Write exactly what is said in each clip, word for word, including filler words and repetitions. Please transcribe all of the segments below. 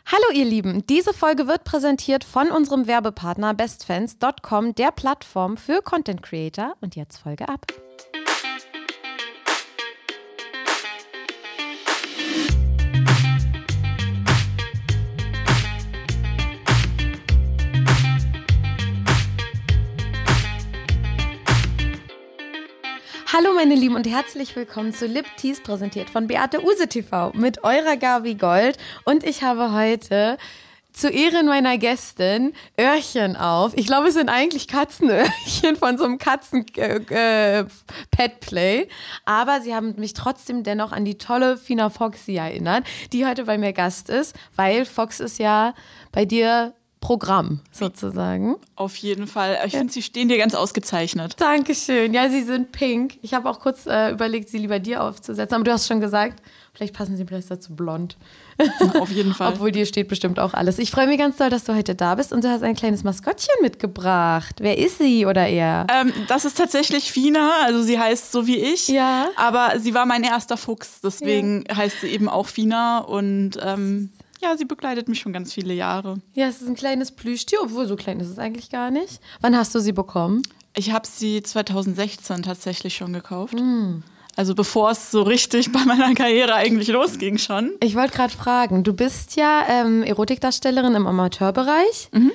Hallo ihr Lieben, diese Folge wird präsentiert von unserem Werbepartner bestfans Punkt com, der Plattform für Content Creator. Und jetzt Folge ab. Hallo meine Lieben und herzlich willkommen zu Lip Tease, präsentiert von Beate Uhse T V mit eurer Gabi Gold. Und ich habe heute zu Ehren meiner Gästin Öhrchen auf. Ich glaube, es sind eigentlich Katzenöhrchen von so einem Katzen-Pet-Play. Äh, Aber sie haben mich trotzdem dennoch an die tolle Fina Foxy erinnert, die heute bei mir Gast ist, weil Fox ist ja bei dir Programm sozusagen. Auf jeden Fall. Ich ja. finde, sie stehen dir ganz ausgezeichnet. Dankeschön. Ja, sie sind pink. Ich habe auch kurz äh, überlegt, sie lieber dir aufzusetzen. Aber du hast schon gesagt, vielleicht passen sie besser zu blond. Auf jeden Fall. Obwohl dir steht bestimmt auch alles. Ich freue mich ganz doll, dass du heute da bist und du hast ein kleines Maskottchen mitgebracht. Wer ist sie oder er? Ähm, das ist tatsächlich Fina. Also sie heißt so wie ich. Ja. Aber sie war mein erster Fuchs. Deswegen ja. heißt sie eben auch Fina. Und ähm, ja, sie begleitet mich schon ganz viele Jahre. Ja, es ist ein kleines Plüschtier, obwohl so klein ist es eigentlich gar nicht. Wann hast du sie bekommen? Ich habe sie zwanzig sechzehn tatsächlich schon gekauft. Mm. Also bevor es so richtig bei meiner Karriere eigentlich losging schon. Ich wollte gerade fragen, du bist ja ähm, Erotikdarstellerin im Amateurbereich. Mhm.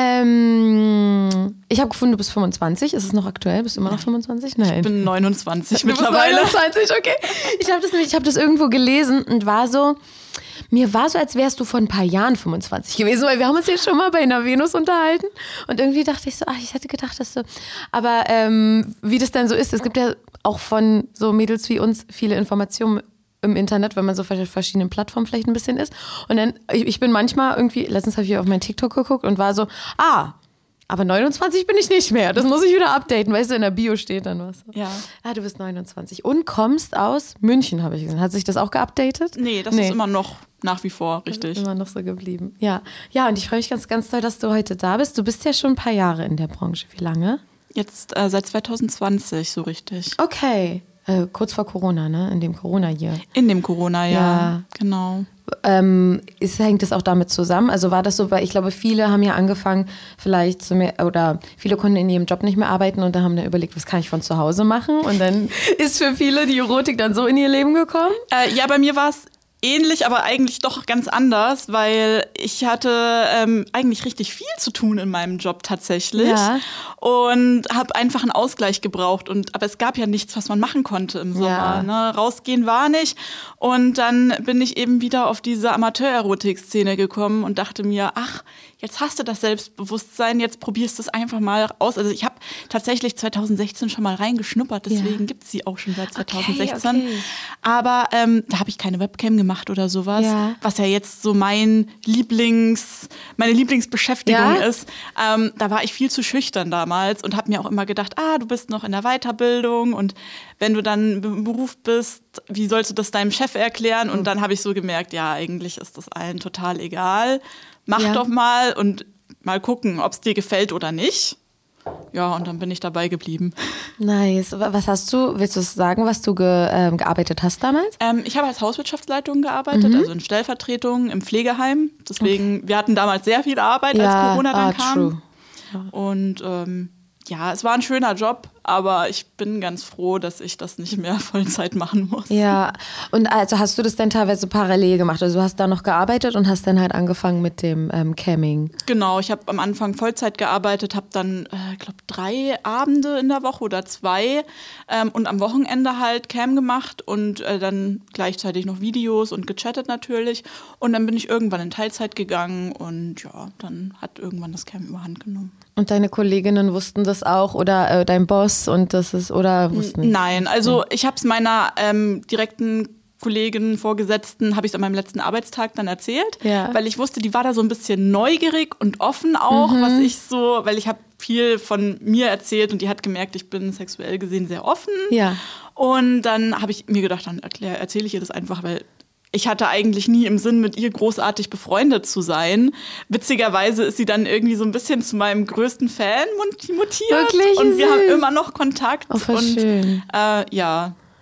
Ähm, ich habe gefunden, du bist fünfundzwanzig. Ist es noch aktuell? Bist du immer noch fünfundzwanzig? Nein. Ich bin neunundzwanzig du mittlerweile. Bist neunundzwanzig, okay. Ich habe das, hab das irgendwo gelesen und war so... Mir war so, als wärst du vor ein paar Jahren fünfundzwanzig gewesen, weil wir haben uns jetzt schon mal bei einer Venus unterhalten und irgendwie dachte ich so, ach, ich hätte gedacht, dass du, aber ähm, wie das dann so ist, es gibt ja auch von so Mädels wie uns viele Informationen im Internet, wenn man so auf verschiedenen Plattformen vielleicht ein bisschen ist und dann, ich, ich bin manchmal irgendwie, letztens habe ich auf mein TikTok geguckt und war so, ah, aber neunundzwanzig bin ich nicht mehr. Das muss ich wieder updaten. Weißt du, in der Bio steht dann was. Ja. Ah, du bist neunundzwanzig. Und kommst aus München, habe ich gesehen. Hat sich das auch geupdatet? Nee, das nee. ist immer noch nach wie vor, richtig. Das ist immer noch so geblieben. Ja, ja, und ich freue mich ganz, ganz doll, dass du heute da bist. Du bist ja schon ein paar Jahre in der Branche. Wie lange? Jetzt äh, seit zwanzig zwanzig, so richtig. Okay. Äh, kurz vor Corona, ne? In dem Corona-Jahr. In dem Corona, ja. ja. Genau. Ähm, ist, hängt das auch damit zusammen? Also war das so, weil ich glaube, viele haben ja angefangen, vielleicht zu mehr, oder viele konnten in ihrem Job nicht mehr arbeiten und da haben dann überlegt, was kann ich von zu Hause machen? Und dann ist für viele die Erotik dann so in ihr Leben gekommen? Äh, ja, bei mir war es ähnlich, aber eigentlich doch ganz anders, weil ich hatte ähm, eigentlich richtig viel zu tun in meinem Job tatsächlich ja. und habe einfach einen Ausgleich gebraucht. Und, aber es gab ja nichts, was man machen konnte im Sommer. Ja. Ne? Rausgehen war nicht. Und dann bin ich eben wieder auf diese Amateur-Erotik-Szene gekommen und dachte mir, ach, jetzt hast du das Selbstbewusstsein, jetzt probierst du es einfach mal aus. Also ich habe tatsächlich zwanzig sechzehn schon mal reingeschnuppert, deswegen ja. gibt es sie auch schon seit zwanzig sechzehn. Okay, okay. Aber ähm, da habe ich keine Webcam gemacht oder sowas, ja. was ja jetzt so mein Lieblings, meine Lieblingsbeschäftigung ja? ist. Ähm, da war ich viel zu schüchtern damals und habe mir auch immer gedacht, ah, du bist noch in der Weiterbildung und wenn du dann im Beruf bist, wie sollst du das deinem Chef erklären? Und dann habe ich so gemerkt, ja, eigentlich ist das allen total egal. Mach ja. doch mal und mal gucken, ob es dir gefällt oder nicht. Ja, und dann bin ich dabei geblieben. Nice. Was hast du, willst du sagen, was du ge, ähm, gearbeitet hast damals? Ähm, ich habe als Hauswirtschaftsleitung gearbeitet, mhm. also in Stellvertretung im Pflegeheim. Deswegen, okay. wir hatten damals sehr viel Arbeit, ja, als Corona dann ah, kam. True. Ja. Und ähm, ja, es war ein schöner Job, aber ich bin ganz froh, dass ich das nicht mehr Vollzeit machen muss. Ja, und also hast du das dann teilweise parallel gemacht? Also du hast da noch gearbeitet und hast dann halt angefangen mit dem ähm, Camming? Genau, ich habe am Anfang Vollzeit gearbeitet, habe dann, äh, ich glaube, drei Abende in der Woche oder zwei ähm, und am Wochenende halt Cam gemacht und äh, dann gleichzeitig noch Videos und gechattet natürlich. Und dann bin ich irgendwann in Teilzeit gegangen und ja, dann hat irgendwann das Cam überhand genommen. Und deine Kolleginnen wussten das auch oder äh, dein Boss und das ist, oder wussten nicht? Nein, also ich habe es meiner ähm, direkten Kollegin, Vorgesetzten, habe ich es an meinem letzten Arbeitstag dann erzählt, ja. weil ich wusste, die war da so ein bisschen neugierig und offen auch, mhm. was ich so, weil ich habe viel von mir erzählt und die hat gemerkt, ich bin sexuell gesehen sehr offen. Ja. Und dann habe ich mir gedacht, dann erzähle ich ihr das einfach, weil ich hatte eigentlich nie im Sinn, mit ihr großartig befreundet zu sein. Witzigerweise ist sie dann irgendwie so ein bisschen zu meinem größten Fan mutiert. Wirklich? Und wir süß. haben immer noch Kontakt. Oh, voll und schön. Äh, ja.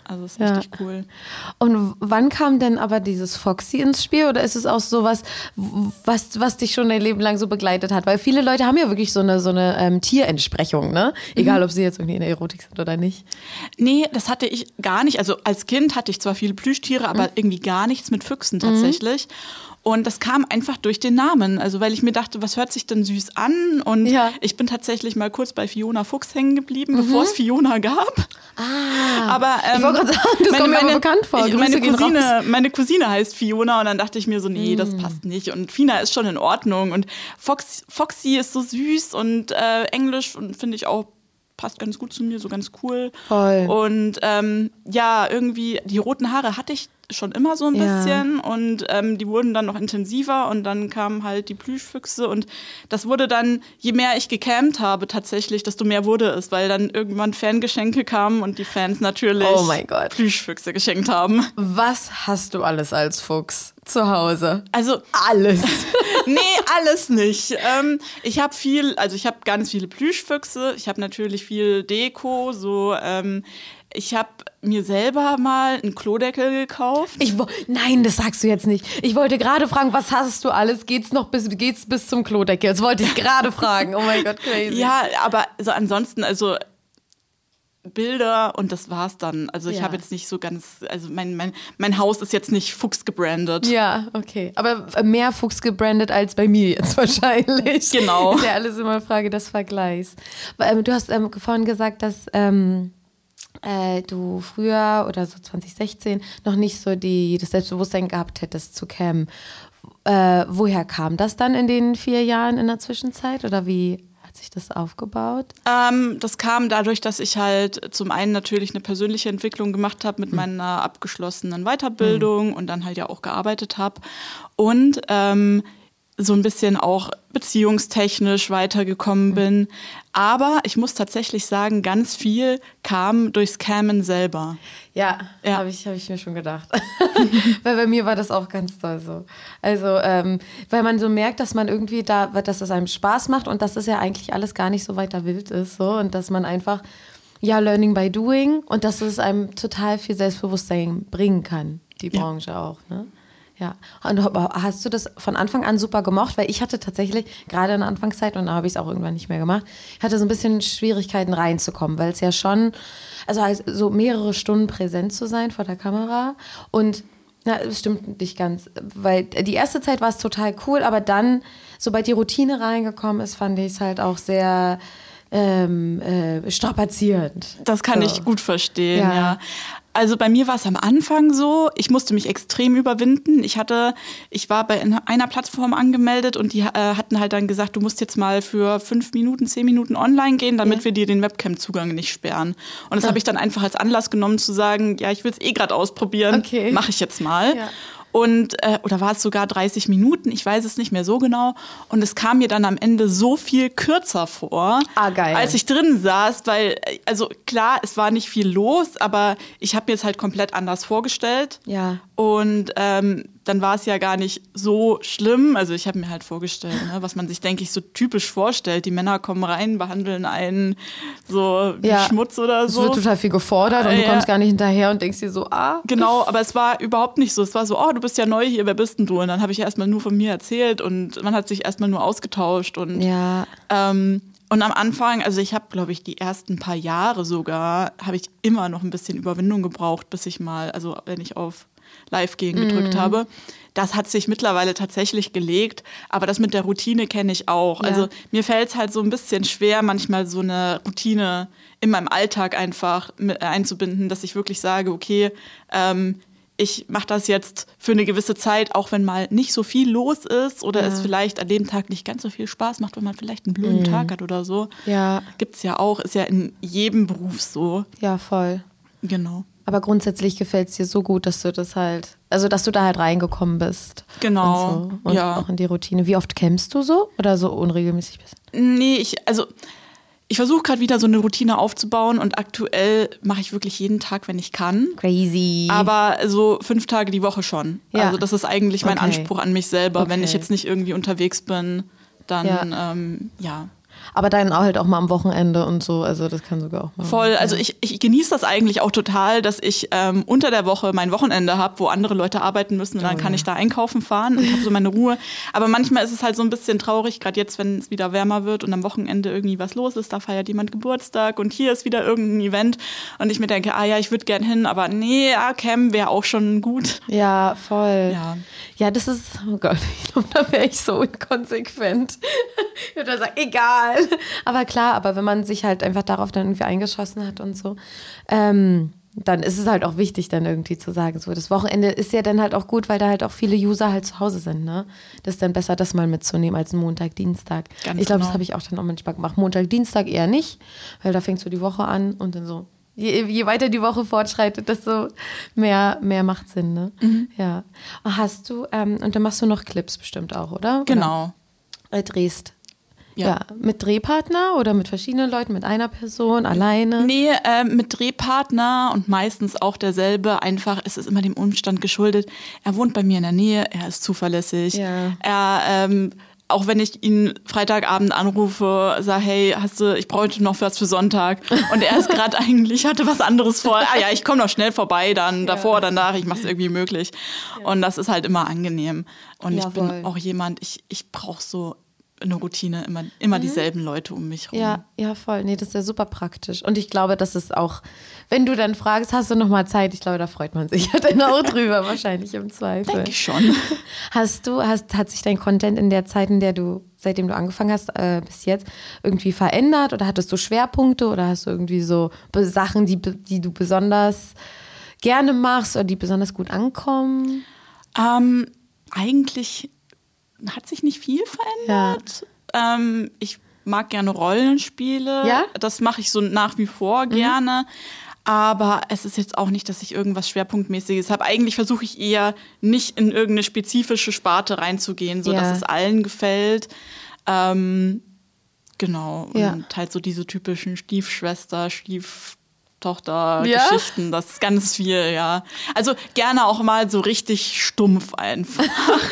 Also ist Ja. richtig cool. Und wann kam denn aber dieses Foxy ins Spiel? Oder ist es auch sowas, was, was dich schon dein Leben lang so begleitet hat? Weil viele Leute haben ja wirklich so eine, so eine ähm, Tierentsprechung, ne? Egal, Mhm. ob sie jetzt irgendwie in der Erotik sind oder nicht. Nee, das hatte ich gar nicht. Also als Kind hatte ich zwar viele Plüschtiere, aber irgendwie gar nichts mit Füchsen tatsächlich. Und das kam einfach durch den Namen. Also weil ich mir dachte, was hört sich denn süß an? Und Ja. ich bin tatsächlich mal kurz bei Fiona Fuchs hängen geblieben, bevor es Fiona gab. Ah, Aber, ähm, ich wollte gerade sagen, das kommt mir aber bekannt vor. Ich, Grüße meine, gehen Cousine, raus. meine Cousine heißt Fiona und dann dachte ich mir so, nee, das passt nicht. Und Fina ist schon in Ordnung. Und Fox, Foxy ist so süß und äh, Englisch und finde ich auch, passt ganz gut zu mir, so ganz cool. Voll. Und ähm, ja, irgendwie, die roten Haare hatte ich schon immer so ein Ja. bisschen und ähm, die wurden dann noch intensiver und dann kamen halt die Plüschfüchse und das wurde dann, je mehr ich gecampt habe tatsächlich, desto mehr wurde es, weil dann irgendwann Fangeschenke kamen und die Fans natürlich Oh mein Gott. Plüschfüchse geschenkt haben. Was hast du alles als Fuchs zu Hause? Also Alles. nee, alles nicht. Ähm, ich habe viel, also ich habe ganz viele Plüschfüchse, ich habe natürlich viel Deko, so ähm, ich habe mir selber mal einen Klodeckel gekauft. Ich, wo- nein, das sagst du jetzt nicht. Ich wollte gerade fragen, was hast du alles? Geht's noch bis, geht's bis zum Klodeckel? Das wollte ich gerade fragen. Oh mein Gott, crazy. Ja, aber so ansonsten, also Bilder und das war's dann. Also ich Ja. habe jetzt nicht so ganz, also mein, mein, mein Haus ist jetzt nicht Fuchs gebrandet. Ja, okay. Aber mehr Fuchs gebrandet als bei mir jetzt wahrscheinlich. Genau. Ist ja alles immer eine Frage des Vergleichs. Aber, ähm, du hast ähm, vorhin gesagt, dass ähm, äh, du früher oder so zwanzig sechzehn noch nicht so die, das Selbstbewusstsein gehabt hättest zu cammen. Äh, woher kam das dann in den vier Jahren in der Zwischenzeit? Oder wie hat sich das aufgebaut? Ähm, das kam dadurch, dass ich halt zum einen natürlich eine persönliche Entwicklung gemacht habe mit meiner abgeschlossenen Weiterbildung und dann halt ja auch gearbeitet habe und ähm, so ein bisschen auch beziehungstechnisch weitergekommen bin. Aber ich muss tatsächlich sagen, ganz viel kam durchs Cammen selber. Ja, Ja. habe ich, hab ich mir schon gedacht. Weil bei mir war das auch ganz toll so. Also, ähm, weil man so merkt, dass man irgendwie da, dass es einem Spaß macht und dass es ja eigentlich alles gar nicht so weiter wild ist. So. Und dass man einfach, ja, learning by doing und dass es einem total viel Selbstbewusstsein bringen kann, die Ja. Branche auch, ne? Ja, und hast du das von Anfang an super gemocht? Weil ich hatte tatsächlich, gerade in der Anfangszeit, und da habe ich es auch irgendwann nicht mehr gemacht, ich hatte so ein bisschen Schwierigkeiten reinzukommen, weil es ja schon, also heißt, so mehrere Stunden präsent zu sein vor der Kamera und, na, das stimmt nicht ganz, weil die erste Zeit war es total cool, aber dann, sobald die Routine reingekommen ist, fand ich es halt auch sehr ähm, äh, strapazierend. Das kann So. ich gut verstehen, Ja. ja. Also bei mir war es am Anfang so, ich musste mich extrem überwinden. Ich hatte, ich war bei einer Plattform angemeldet und die äh, hatten halt dann gesagt, du musst jetzt mal für fünf Minuten, zehn Minuten online gehen, damit Ja. wir dir den Webcam-Zugang nicht sperren. Und das habe ich dann einfach als Anlass genommen zu sagen, ja, ich will es eh gerade ausprobieren, Okay. mache ich jetzt mal. Ja. Und, äh, oder war es sogar dreißig Minuten, ich weiß es nicht mehr so genau. Und es kam mir dann am Ende so viel kürzer vor, Ah, geil. als ich drin saß, weil, äh, also klar, es war nicht viel los, aber ich habe mir es halt komplett anders vorgestellt. Ja. Und ähm, dann war es ja gar nicht so schlimm. Also ich habe mir halt vorgestellt, ne, was man sich, denke ich, so typisch vorstellt. Die Männer kommen rein, behandeln einen so wie Ja. Schmutz oder Es so. wird total viel gefordert und du Ja. kommst gar nicht hinterher und denkst dir so, ah. Genau, aber es war überhaupt nicht so. Es war so, oh, du bist ja neu hier, wer bist denn du? Und dann habe ich erstmal nur von mir erzählt und man hat sich erstmal nur ausgetauscht. Und, Ja. ähm, und am Anfang, also ich habe, glaube ich, die ersten paar Jahre sogar, habe ich immer noch ein bisschen Überwindung gebraucht, bis ich mal, also wenn ich auf Live gehen gedrückt Mhm. habe. Das hat sich mittlerweile tatsächlich gelegt, aber das mit der Routine kenne ich auch. Ja. Also mir fällt es halt so ein bisschen schwer, manchmal so eine Routine in meinem Alltag einfach mit einzubinden, dass ich wirklich sage, okay, ähm, ich mache das jetzt für eine gewisse Zeit, auch wenn mal nicht so viel los ist oder Ja. es vielleicht an dem Tag nicht ganz so viel Spaß macht, wenn man vielleicht einen blöden Tag hat oder so. Ja. Gibt's ja auch, ist ja in jedem Beruf so. Ja, voll. Genau. Aber grundsätzlich gefällt es dir so gut, dass du das halt, also dass du da halt reingekommen bist. Genau, Und, so. Und ja. auch in die Routine. Wie oft campst du so? Oder so unregelmäßig bist? Nee, ich, also ich versuche gerade wieder so eine Routine aufzubauen und aktuell mache ich wirklich jeden Tag, wenn ich kann. Crazy. Aber so fünf Tage die Woche schon. Ja. Also das ist eigentlich mein Okay. Anspruch an mich selber. Wenn Okay. ich jetzt nicht irgendwie unterwegs bin, dann Ja. ja, ähm, ja Aber dann auch halt auch mal am Wochenende und so, also das kann sogar auch mal. Voll, also ich, ich genieße das eigentlich auch total, dass ich ähm, unter der Woche mein Wochenende habe, wo andere Leute arbeiten müssen und dann Oh, kann ja. ich da einkaufen fahren und habe so meine Ruhe. Aber manchmal ist es halt so ein bisschen traurig, gerade jetzt, wenn es wieder wärmer wird und am Wochenende irgendwie was los ist, da feiert jemand Geburtstag und hier ist wieder irgendein Event und ich mir denke, ah ja, ich würde gern hin, aber nee, ja, Cam wäre auch schon gut. Ja, voll. Ja. Ja, das ist, oh Gott, ich glaube, da wäre ich so inkonsequent. Ich würde sagen, egal. Aber klar, aber wenn man sich halt einfach darauf dann irgendwie eingeschossen hat und so, ähm, dann ist es halt auch wichtig, dann irgendwie zu sagen, so das Wochenende ist ja dann halt auch gut, weil da halt auch viele User halt zu Hause sind, ne? Das ist dann besser, das mal mitzunehmen als Montag, Dienstag. Ganz ich glaube, genau. das habe ich auch dann auch manchmal gemacht. Montag, Dienstag eher nicht, weil da fängt so die Woche an und dann so. Je, je weiter die Woche fortschreitet, desto mehr, mehr macht Sinn, ne? Mhm. Ja. Hast du, ähm, und dann machst du noch Clips bestimmt auch, oder? Genau. Oder drehst. Ja. Ja. Mit Drehpartner oder mit verschiedenen Leuten, mit einer Person, alleine? Nee, äh, mit Drehpartner und meistens auch derselbe. Einfach, es ist immer dem Umstand geschuldet. Er wohnt bei mir in der Nähe, er ist zuverlässig. Ja. Er, ähm, auch wenn ich ihn Freitagabend anrufe, sage, hey, hast du, ich bräuchte noch was für Sonntag. Und er ist gerade eigentlich, hatte was anderes vor. Ah ja, ich komme noch schnell vorbei, dann davor, danach, ich mache es irgendwie möglich. Ja. Und das ist halt immer angenehm. Und Ja, ich bin voll. auch jemand, ich, ich brauche so eine Routine, immer, immer dieselben Leute um mich rum. Ja, ja, voll. Nee, das ist ja super praktisch. Und ich glaube, das ist auch, wenn du dann fragst, hast du noch mal Zeit? Ich glaube, da freut man sich ja dann auch drüber, wahrscheinlich im Zweifel. Denke ich schon. Hast du, hast, hat sich dein Content in der Zeit, in der du, seitdem du angefangen hast, äh, bis jetzt irgendwie verändert? Oder hattest du Schwerpunkte oder hast du irgendwie so be- Sachen, die, die du besonders gerne machst oder die besonders gut ankommen? Ähm, eigentlich hat sich nicht viel verändert. Ja. Ähm, ich mag gerne Rollenspiele. Ja? Das mache ich so nach wie vor gerne. Mhm. Aber es ist jetzt auch nicht, dass ich irgendwas Schwerpunktmäßiges habe. Eigentlich versuche ich eher nicht in irgendeine spezifische Sparte reinzugehen, sodass ja. es allen gefällt. Ähm, genau. Ja. Und halt so diese typischen Stiefschwester, Stieftochter-Geschichten. Ja? Das ist ganz viel, ja. Also gerne auch mal so richtig stumpf einfach.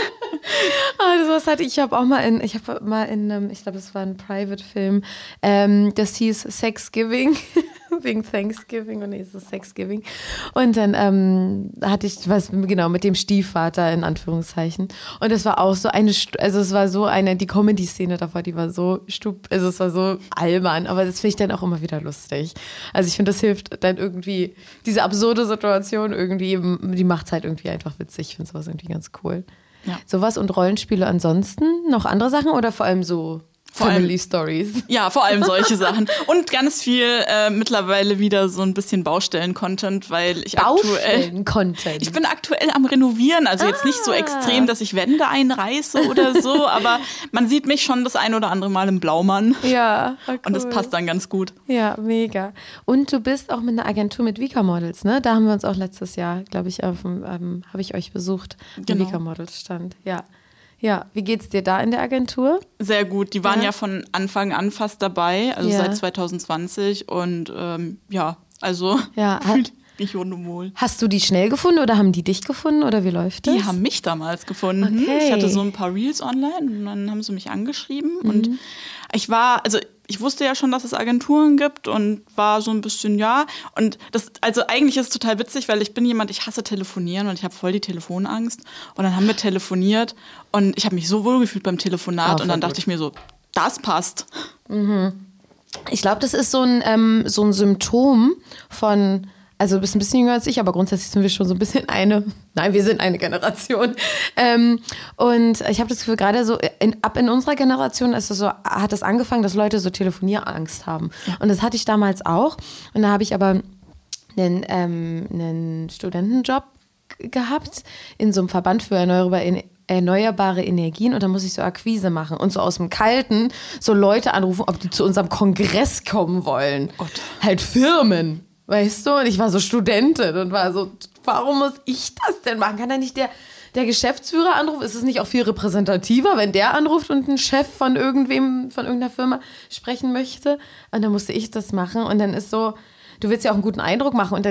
Oh, sowas hatte ich. Ich habe auch mal in, ich habe mal in einem, ich glaube, es war ein Private-Film, ähm, das hieß Sexgiving, wegen Thanksgiving, und nee, es ist Sexgiving. Und dann ähm, hatte ich was, genau, mit dem Stiefvater in Anführungszeichen. Und das war auch so eine, also es war so eine, die Comedy-Szene davor, die war so stup, also es war so albern, aber das finde ich dann auch immer wieder lustig. Also ich finde, das hilft dann irgendwie, diese absurde Situation irgendwie, die macht es halt irgendwie einfach witzig. Ich finde sowas irgendwie ganz cool. Ja. Sowas und Rollenspiele ansonsten? Noch andere Sachen oder vor allem so vor Family allem, Stories? Ja, vor allem solche Sachen. Und ganz viel äh, mittlerweile wieder so ein bisschen Baustellen-Content, weil ich Baustellen-Content? aktuell... Ich bin aktuell am Renovieren, also ah. jetzt nicht so extrem, dass ich Wände einreiße oder so, aber man sieht mich schon das ein oder andere Mal im Blaumann. Ja, cool. Und das passt dann ganz gut. Ja, mega. Und du bist auch mit einer Agentur mit Vika Models, ne? Da haben wir uns auch letztes Jahr, glaube ich, auf dem, ähm, habe ich euch besucht, im genau. Vika Models stand. Ja. Ja, wie geht's dir da in der Agentur? Sehr gut. Die waren ja, ja von Anfang an fast dabei, also ja. seit zwanzig zwanzig. Und ähm, ja, also ja. fühle ich wohl. Hast du die schnell gefunden oder haben die dich gefunden oder wie läuft das? Die haben mich damals gefunden. Okay. Ich hatte so ein paar Reels online und dann haben sie mich angeschrieben. Mhm. Und ich war, also ich wusste ja schon, dass es Agenturen gibt und war so ein bisschen, ja. Und das, also eigentlich ist es total witzig, weil ich bin jemand, ich hasse telefonieren und ich habe voll die Telefonangst. Und dann haben wir telefoniert und ich habe mich so wohl gefühlt beim Telefonat oh, und dann dachte gut. ich mir so, das passt. Mhm. Ich glaube, das ist so ein, ähm, so ein Symptom von... Also du bist ein bisschen jünger als ich, aber grundsätzlich sind wir schon so ein bisschen eine, nein, wir sind eine Generation. Ähm, und ich habe das Gefühl, gerade so in, ab in unserer Generation ist es so, hat es angefangen, dass Leute so Telefonierangst haben. Ja. Und das hatte ich damals auch. Und da habe ich aber einen, ähm, einen Studentenjob g- gehabt in so einem Verband für erneuerbare, erneuerbare Energien. Und da muss ich so Akquise machen und so aus dem Kalten so Leute anrufen, ob die zu unserem Kongress kommen wollen. Gott. Halt Firmen. Weißt du, und ich war so Studentin und war so, warum muss ich das denn machen? Kann da nicht der, der Geschäftsführer anrufen? Ist es nicht auch viel repräsentativer, wenn der anruft und ein Chef von irgendwem, von irgendeiner Firma sprechen möchte? Und dann musste ich das machen und dann ist so, du willst ja auch einen guten Eindruck machen und dann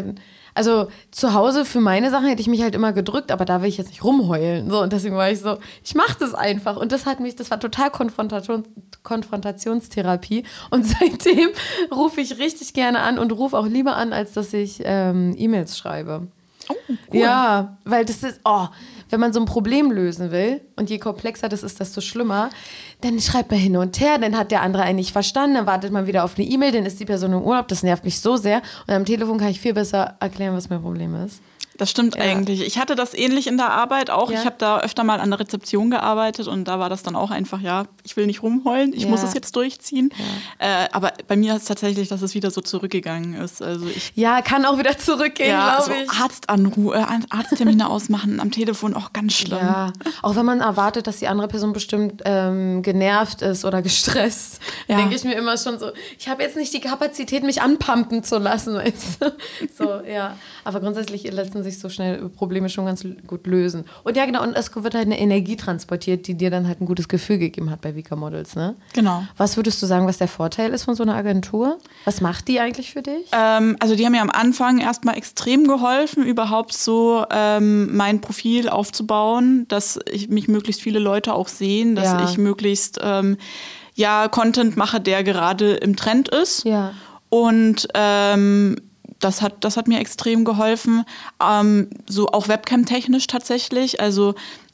also zu Hause für meine Sachen hätte ich mich halt immer gedrückt, aber da will ich jetzt nicht rumheulen. So, und deswegen war ich so, ich mache das einfach. Und das hat mich, das war total Konfrontation, Konfrontationstherapie. Und seitdem rufe ich richtig gerne an und rufe auch lieber an, als dass ich ähm, E-Mails schreibe. Oh, cool. Ja, weil das ist, oh, wenn man so ein Problem lösen will und je komplexer das ist, desto schlimmer, dann schreibt man hin und her, dann hat der andere einen nicht verstanden, dann wartet man wieder auf eine E-Mail, dann ist die Person im Urlaub, das nervt mich so sehr und am Telefon kann ich viel besser erklären, was mein Problem ist. Das stimmt ja. eigentlich. Ich hatte das ähnlich in der Arbeit auch. Ja. Ich habe da öfter mal an der Rezeption gearbeitet und da war das dann auch einfach, ja, ich will nicht rumheulen, ich ja. muss es jetzt durchziehen. Ja. Äh, aber bei mir ist es tatsächlich, dass es wieder so zurückgegangen ist. Also ich, ja, kann auch wieder zurückgehen, ja, glaube so ich. Arztanrufe, äh, Arzttermine ausmachen am Telefon, auch ganz schlimm. Ja, auch wenn man erwartet, dass die andere Person bestimmt ähm, genervt ist oder gestresst, ja. denke ich mir immer schon so, ich habe jetzt nicht die Kapazität, mich anpumpen zu lassen. Weißt du? So, ja. Aber grundsätzlich lassen sich so schnell Probleme schon ganz gut lösen. Und ja, genau, und es wird halt eine Energie transportiert, die dir dann halt ein gutes Gefühl gegeben hat bei Vika Models, ne? Genau. Was würdest du sagen, was der Vorteil ist von so einer Agentur? Was macht die eigentlich für dich? Ähm, also die haben mir am Anfang erstmal extrem geholfen, überhaupt so ähm, mein Profil aufzubauen, dass ich mich möglichst viele Leute auch sehen, dass ja. ich möglichst ähm, ja, Content mache, der gerade im Trend ist. Ja. Und ähm, Das hat, das hat mir extrem geholfen, ähm, so auch Webcam-technisch tatsächlich. Also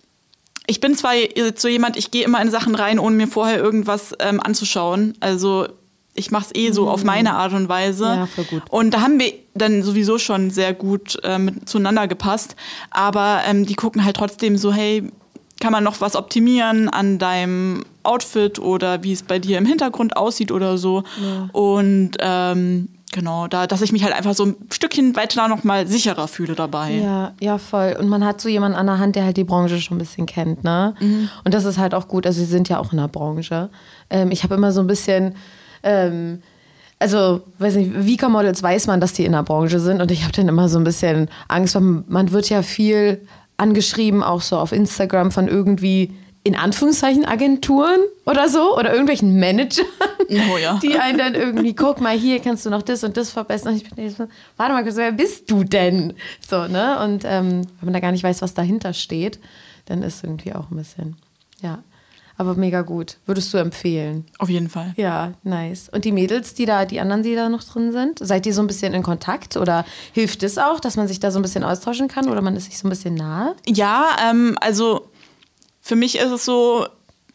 ich bin zwar so jemand, ich gehe immer in Sachen rein, ohne mir vorher irgendwas ähm, anzuschauen. Also ich mache es eh so mhm. auf meine Art und Weise. Ja, voll gut. Und da haben wir dann sowieso schon sehr gut ähm, zueinander gepasst. Aber ähm, die gucken halt trotzdem so, hey, kann man noch was optimieren an deinem Outfit oder wie es bei dir im Hintergrund aussieht oder so. Ja. Und ähm, genau, da, dass ich mich halt einfach so ein Stückchen weiter noch mal sicherer fühle dabei. Ja, ja, voll. Und man hat so jemanden an der Hand, der halt die Branche schon ein bisschen kennt, ne? Mhm. Und das ist halt auch gut. Also sie sind ja auch in der Branche. Ähm, ich habe immer so ein bisschen, ähm, also, weiß nicht, Vika Models weiß man, dass die in der Branche sind. Und ich habe dann immer so ein bisschen Angst, weil man wird ja viel angeschrieben, auch so auf Instagram von irgendwie in Anführungszeichen Agenturen oder so oder irgendwelchen Managern, oh ja. die einen dann irgendwie, guck mal, hier kannst du noch das und das verbessern. Und ich bin so, warte mal, wer bist du denn? So, ne? Und ähm, wenn man da gar nicht weiß, was dahinter steht, dann ist irgendwie auch ein bisschen, ja. Aber mega gut. Würdest du empfehlen? Auf jeden Fall. Ja, nice. Und die Mädels, die da, die anderen, die da noch drin sind, seid ihr so ein bisschen in Kontakt oder hilft es auch, dass man sich da so ein bisschen austauschen kann oder man ist sich so ein bisschen nahe? Ja, ähm, also für mich ist es so,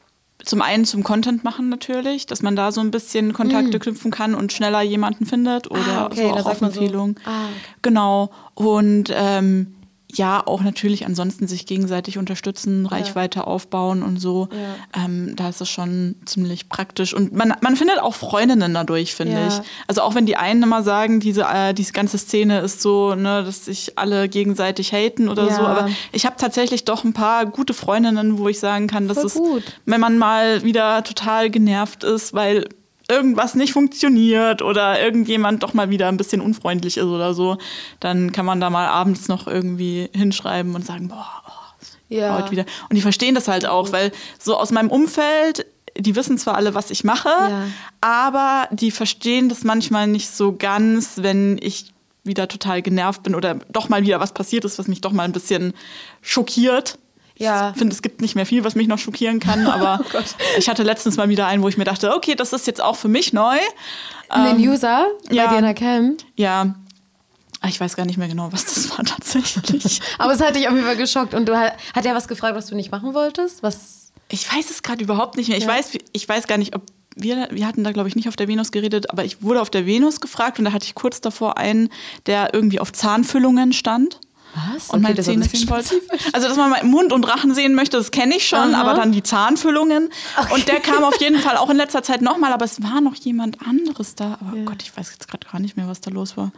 zum einen zum Content machen natürlich, dass man da so ein bisschen Kontakte mm. knüpfen kann und schneller jemanden findet oder ah, okay, so auch auf Empfehlung. So. Ah, okay. Genau. Und ähm, ja, auch natürlich ansonsten sich gegenseitig unterstützen, ja. Reichweite aufbauen und so. Ja. Ähm, da ist es schon ziemlich praktisch. Und man, man findet auch Freundinnen dadurch, finde ja. ich. Also auch wenn die einen immer sagen, diese, äh, diese ganze Szene ist so, ne, dass sich alle gegenseitig haten oder ja. so. Aber ich habe tatsächlich doch ein paar gute Freundinnen, wo ich sagen kann, dass es, wenn man mal wieder total genervt ist, weil irgendwas nicht funktioniert oder irgendjemand doch mal wieder ein bisschen unfreundlich ist oder so, dann kann man da mal abends noch irgendwie hinschreiben und sagen, boah, oh, ja. heute wieder. Und die verstehen das halt auch, weil so aus meinem Umfeld, die wissen zwar alle, was ich mache, ja. aber die verstehen das manchmal nicht so ganz, wenn ich wieder total genervt bin oder doch mal wieder was passiert ist, was mich doch mal ein bisschen schockiert. Ja. Ich finde, es gibt nicht mehr viel, was mich noch schockieren kann, aber oh ich hatte letztens mal wieder einen, wo ich mir dachte, okay, das ist jetzt auch für mich neu. Einen ähm, User bei ja, dir in der Cam? Ja. Ich weiß gar nicht mehr genau, was das war tatsächlich. Aber es hat dich auf jeden Fall geschockt. Und du hat, hat er was gefragt, was du nicht machen wolltest? Was? Ich weiß es gerade überhaupt nicht mehr. Ich, ja. weiß, ich weiß gar nicht, ob wir, wir hatten da, glaube ich, nicht auf der Venus geredet, aber ich wurde auf der Venus gefragt und da hatte ich kurz davor einen, der irgendwie auf Zahnfüllungen stand. Was? Und okay, meine Zähne sehen wollte. Also, dass man mal Mund und Rachen sehen möchte, das kenne ich schon, Aha. aber dann die Zahnfüllungen. Okay. Und der kam auf jeden Fall auch in letzter Zeit nochmal, aber es war noch jemand anderes da. Aber ja. oh Gott, ich weiß jetzt gerade gar nicht mehr, was da los war.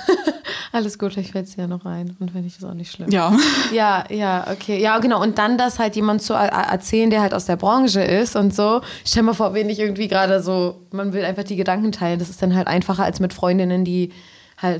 Alles gut, ich fällt es ja noch ein und wenn nicht, ist auch nicht schlimm. Ja. Ja, ja, okay. Ja, genau. Und dann das halt jemand zu erzählen, der halt aus der Branche ist und so. Stell mal vor, wenn ich irgendwie gerade so, man will einfach die Gedanken teilen. Das ist dann halt einfacher als mit Freundinnen, die halt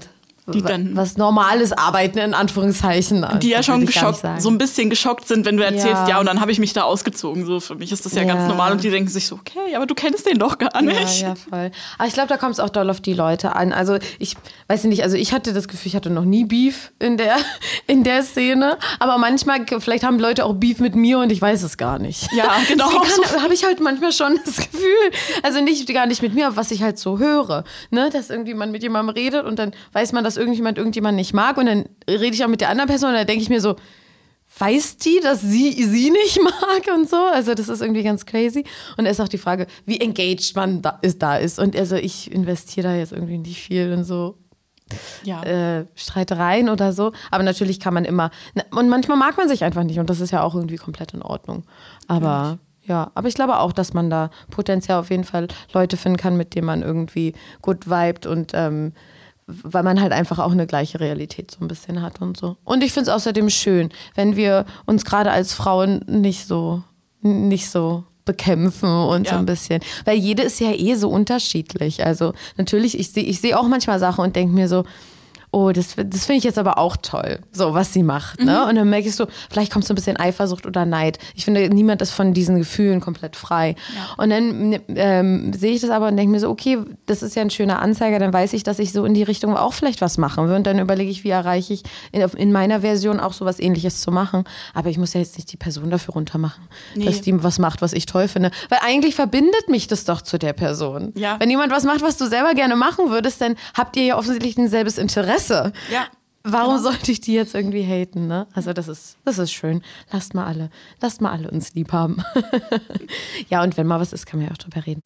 Die dann, was normales Arbeiten in Anführungszeichen. Die ja schon geschockt, so ein bisschen geschockt sind, wenn du erzählst, ja, ja und dann habe ich mich da ausgezogen. So, für mich ist das ja, ja ganz normal und die denken sich so, okay, aber du kennst den doch gar nicht. Ja, ja, voll. Aber ich glaube, da kommt es auch doll auf die Leute an. Also ich weiß nicht, also ich hatte das Gefühl, ich hatte noch nie Beef in der, in der Szene, aber manchmal, vielleicht haben Leute auch Beef mit mir und ich weiß es gar nicht. Ja, genau. Deswegen habe ich halt manchmal schon das Gefühl, also nicht gar nicht mit mir, aber was ich halt so höre, ne, dass irgendwie man mit jemandem redet und dann weiß man, dass irgendjemand irgendjemand nicht mag und dann rede ich auch mit der anderen Person und dann denke ich mir so, weiß die, dass sie sie nicht mag und so? Also das ist irgendwie ganz crazy. Und es ist auch die Frage, wie engaged man da ist. Da ist. Und also ich investiere da jetzt irgendwie nicht viel in so ja. äh, Streitereien oder so. Aber natürlich kann man immer, und manchmal mag man sich einfach nicht und das ist ja auch irgendwie komplett in Ordnung. Aber ja, aber ich glaube auch, dass man da potenziell auf jeden Fall Leute finden kann, mit denen man irgendwie gut vibet und ähm, weil man halt einfach auch eine gleiche Realität so ein bisschen hat und so. Und ich finde es außerdem schön, wenn wir uns gerade als Frauen nicht so, nicht so bekämpfen und ja. so ein bisschen. Weil jede ist ja eh so unterschiedlich. Also natürlich, ich sehe ich seh auch manchmal Sachen und denke mir so, oh, das, das finde ich jetzt aber auch toll, so was sie macht. Ne? Mhm. Und dann merke ich so, vielleicht kommt so ein bisschen Eifersucht oder Neid. Ich finde, niemand ist von diesen Gefühlen komplett frei. Ja. Und dann ähm, sehe ich das aber und denke mir so, okay, das ist ja ein schöner Anzeiger, dann weiß ich, dass ich so in die Richtung auch vielleicht was machen will. Und dann überlege ich, wie erreiche ich in, in meiner Version auch so was Ähnliches zu machen. Aber ich muss ja jetzt nicht die Person dafür runtermachen, nee. dass die was macht, was ich toll finde. Weil eigentlich verbindet mich das doch zu der Person. Ja. Wenn jemand was macht, was du selber gerne machen würdest, dann habt ihr ja offensichtlich ein selbes Interesse. Ja, Warum genau. sollte ich die jetzt irgendwie haten, ne? Also das ist, das ist schön. Lasst mal alle, lasst mal alle uns lieb haben. Ja, und wenn mal was ist, kann man ja auch drüber reden.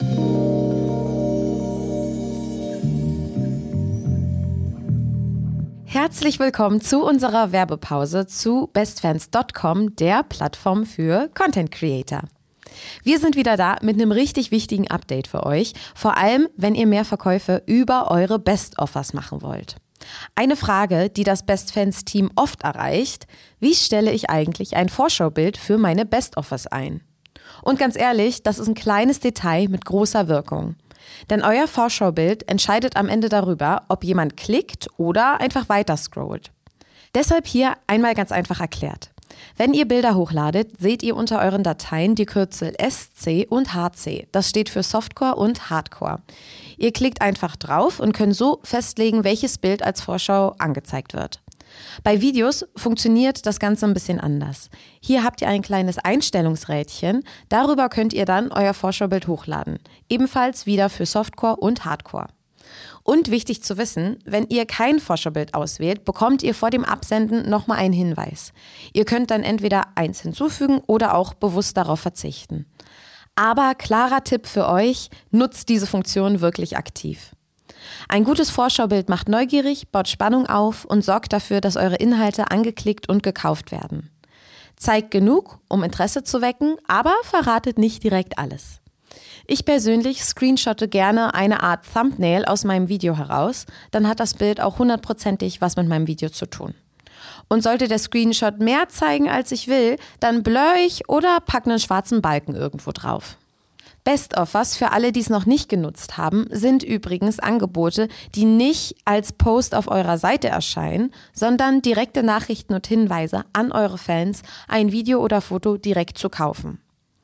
Herzlich willkommen zu unserer Werbepause zu bestfans Punkt com, der Plattform für Content Creator. Wir sind wieder da mit einem richtig wichtigen Update für euch, vor allem, wenn ihr mehr Verkäufe über eure Best-Offers machen wollt. Eine Frage, die das Bestfans-Team oft erreicht: Wie stelle ich eigentlich ein Vorschaubild für meine Best-Offers ein? Und ganz ehrlich, das ist ein kleines Detail mit großer Wirkung. Denn euer Vorschaubild entscheidet am Ende darüber, ob jemand klickt oder einfach weiter scrollt. Deshalb hier einmal ganz einfach erklärt. Wenn ihr Bilder hochladet, seht ihr unter euren Dateien die Kürzel S C und H C. Das steht für Softcore und Hardcore. Ihr klickt einfach drauf und könnt so festlegen, welches Bild als Vorschau angezeigt wird. Bei Videos funktioniert das Ganze ein bisschen anders. Hier habt ihr ein kleines Einstellungsrädchen. Darüber könnt ihr dann euer Vorschaubild hochladen. Ebenfalls wieder für Softcore und Hardcore. Und wichtig zu wissen, wenn ihr kein Vorschaubild auswählt, bekommt ihr vor dem Absenden nochmal einen Hinweis. Ihr könnt dann entweder eins hinzufügen oder auch bewusst darauf verzichten. Aber klarer Tipp für euch, nutzt diese Funktion wirklich aktiv. Ein gutes Vorschaubild macht neugierig, baut Spannung auf und sorgt dafür, dass eure Inhalte angeklickt und gekauft werden. Zeigt genug, um Interesse zu wecken, aber verratet nicht direkt alles. Ich persönlich screenshotte gerne eine Art Thumbnail aus meinem Video heraus, dann hat das Bild auch hundertprozentig was mit meinem Video zu tun. Und sollte der Screenshot mehr zeigen, als ich will, dann blur ich oder packe einen schwarzen Balken irgendwo drauf. Best-Offers für alle, die es noch nicht genutzt haben, sind übrigens Angebote, die nicht als Post auf eurer Seite erscheinen, sondern direkte Nachrichten und Hinweise an eure Fans, ein Video oder Foto direkt zu kaufen.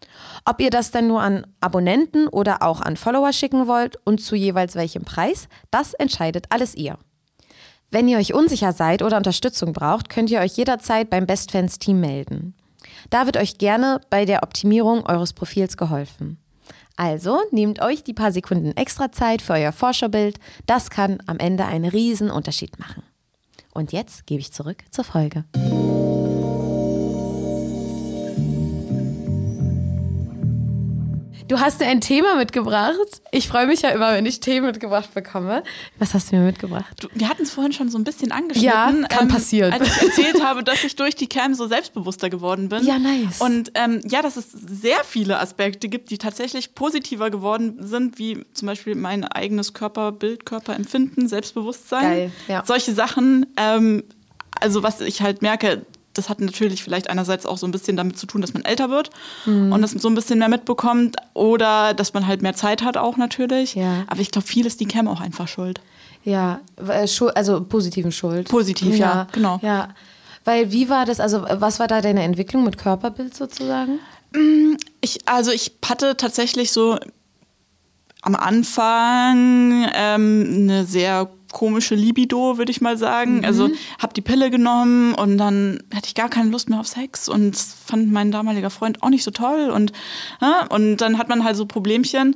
Ob ihr das dann nur an Abonnenten oder auch an Follower schicken wollt und zu jeweils welchem Preis, das entscheidet alles ihr. Wenn ihr euch unsicher seid oder Unterstützung braucht, könnt ihr euch jederzeit beim Bestfans-Team melden. Da wird euch gerne bei der Optimierung eures Profils geholfen. Also nehmt euch die paar Sekunden extra Zeit für euer Vorschaubild, das kann am Ende einen riesen Unterschied machen. Und jetzt gebe ich zurück zur Folge. Du hast dir ein Thema mitgebracht. Ich freue mich ja immer, wenn ich Themen mitgebracht bekomme. Was hast du mir mitgebracht? Du, wir hatten es vorhin schon so ein bisschen angeschnitten. Ja, kann ähm, passieren. Als ich erzählt habe, dass ich durch die Cam so selbstbewusster geworden bin. Ja, nice. Und ähm, ja, dass es sehr viele Aspekte gibt, die tatsächlich positiver geworden sind, wie zum Beispiel mein eigenes Körperbild, Körperempfinden, Selbstbewusstsein. Geil, ja. Solche Sachen. Ähm, also was ich halt merke, das hat natürlich vielleicht einerseits auch so ein bisschen damit zu tun, dass man älter wird mhm. und das so ein bisschen mehr mitbekommt oder dass man halt mehr Zeit hat auch natürlich. Ja. Aber ich glaube, viel ist die Cam auch einfach schuld. Ja, äh, Schuld, also positiven Schuld. Positiv, ja, ja, genau. Ja, weil wie war das, also was war da deine Entwicklung mit Körperbild sozusagen? Ich, also ich hatte tatsächlich so am Anfang ähm, eine sehr komische Libido, würde ich mal sagen. Mhm. Also habe die Pille genommen und dann hatte ich gar keine Lust mehr auf Sex und fand mein damaliger Freund auch nicht so toll. Und, ja, und dann hat man halt so Problemchen.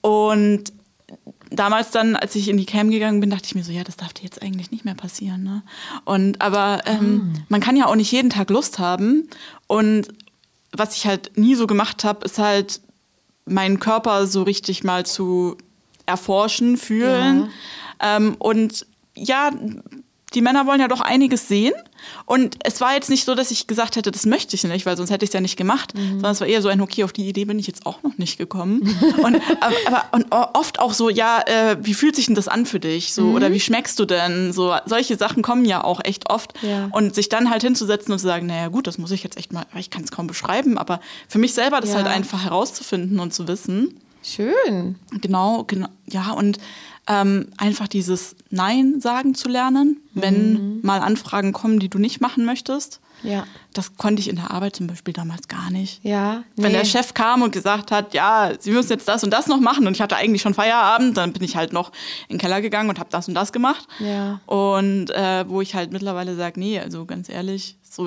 Und damals dann, als ich in die Cam gegangen bin, dachte ich mir so, ja, das darf dir jetzt eigentlich nicht mehr passieren. Ne? Und, aber ähm, mhm. man kann ja auch nicht jeden Tag Lust haben. Und was ich halt nie so gemacht habe, ist halt meinen Körper so richtig mal zu erforschen, fühlen. Ja. Ähm, und ja, die Männer wollen ja doch einiges sehen. Und es war jetzt nicht so, dass ich gesagt hätte, das möchte ich nicht, weil sonst hätte ich es ja nicht gemacht. Mhm. Sondern es war eher so ein, okay, auf die Idee bin ich jetzt auch noch nicht gekommen. und, aber, aber, und oft auch so, ja, äh, wie fühlt sich denn das an für dich? So, mhm. Oder wie schmeckst du denn? So, solche Sachen kommen ja auch echt oft. Ja. Und sich dann halt hinzusetzen und zu sagen, naja gut, das muss ich jetzt echt mal, ich kann es kaum beschreiben, aber für mich selber das ja. halt einfach herauszufinden und zu wissen. Schön. Genau, genau. Ja, und Ähm, einfach dieses Nein sagen zu lernen, wenn mhm. mal Anfragen kommen, die du nicht machen möchtest. Ja. Das konnte ich in der Arbeit zum Beispiel damals gar nicht. Ja, nee. Wenn der Chef kam und gesagt hat, ja, Sie müssen jetzt das und das noch machen und ich hatte eigentlich schon Feierabend, dann bin ich halt noch in den Keller gegangen und habe das und das gemacht. Ja. Und äh, wo ich halt mittlerweile sage, nee, also ganz ehrlich, so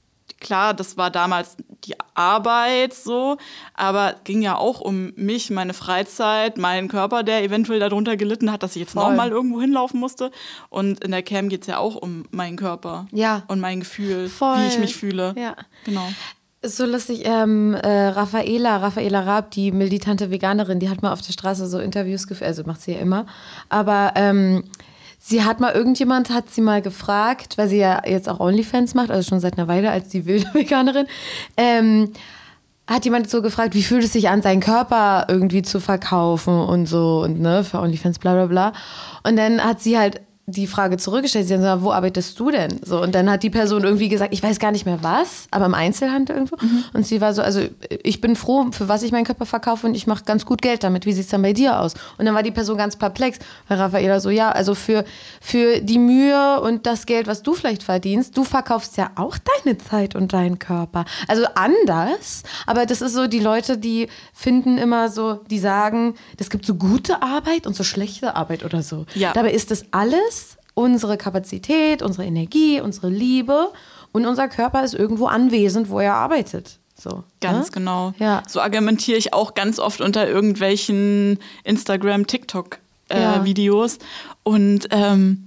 klar, das war damals die Arbeit so, aber es ging ja auch um mich, meine Freizeit, meinen Körper, der eventuell darunter gelitten hat, dass ich jetzt nochmal irgendwo hinlaufen musste. Und in der Cam geht es ja auch um meinen Körper ja. und mein Gefühl, Voll. wie ich mich fühle. Ja. Genau. Ist so lustig, ähm, äh, Raffaela, Raffaela Raab, die militante Veganerin, die hat mal auf der Straße so Interviews geführt, also macht sie ja immer, aber ähm, sie hat mal, irgendjemand hat sie mal gefragt, weil sie ja jetzt auch OnlyFans macht, also schon seit einer Weile als die wilde Veganerin, ähm, hat jemand so gefragt, wie fühlt es sich an, seinen Körper irgendwie zu verkaufen und so und ne, für OnlyFans bla bla bla. Und dann hat sie halt die Frage zurückgestellt, sie hat gesagt, wo arbeitest du denn? So, und dann hat die Person irgendwie gesagt, ich weiß gar nicht mehr was, aber im Einzelhandel irgendwo. Mhm. Und sie war so, also ich bin froh, für was ich meinen Körper verkaufe und ich mache ganz gut Geld damit. Wie sieht es dann bei dir aus? Und dann war die Person ganz perplex, weil Raffaela so, ja, also für, für die Mühe und das Geld, was du vielleicht verdienst, du verkaufst ja auch deine Zeit und deinen Körper. Also anders, aber das ist so, die Leute, die finden immer so, die sagen, es gibt so gute Arbeit und so schlechte Arbeit oder so. Ja. Dabei ist das alles unsere Kapazität, unsere Energie, unsere Liebe und unser Körper ist irgendwo anwesend, wo er arbeitet. So, ganz ne? genau. Ja. So argumentiere ich auch ganz oft unter irgendwelchen Instagram-, TikTok-Videos. Äh, ja. Und ähm,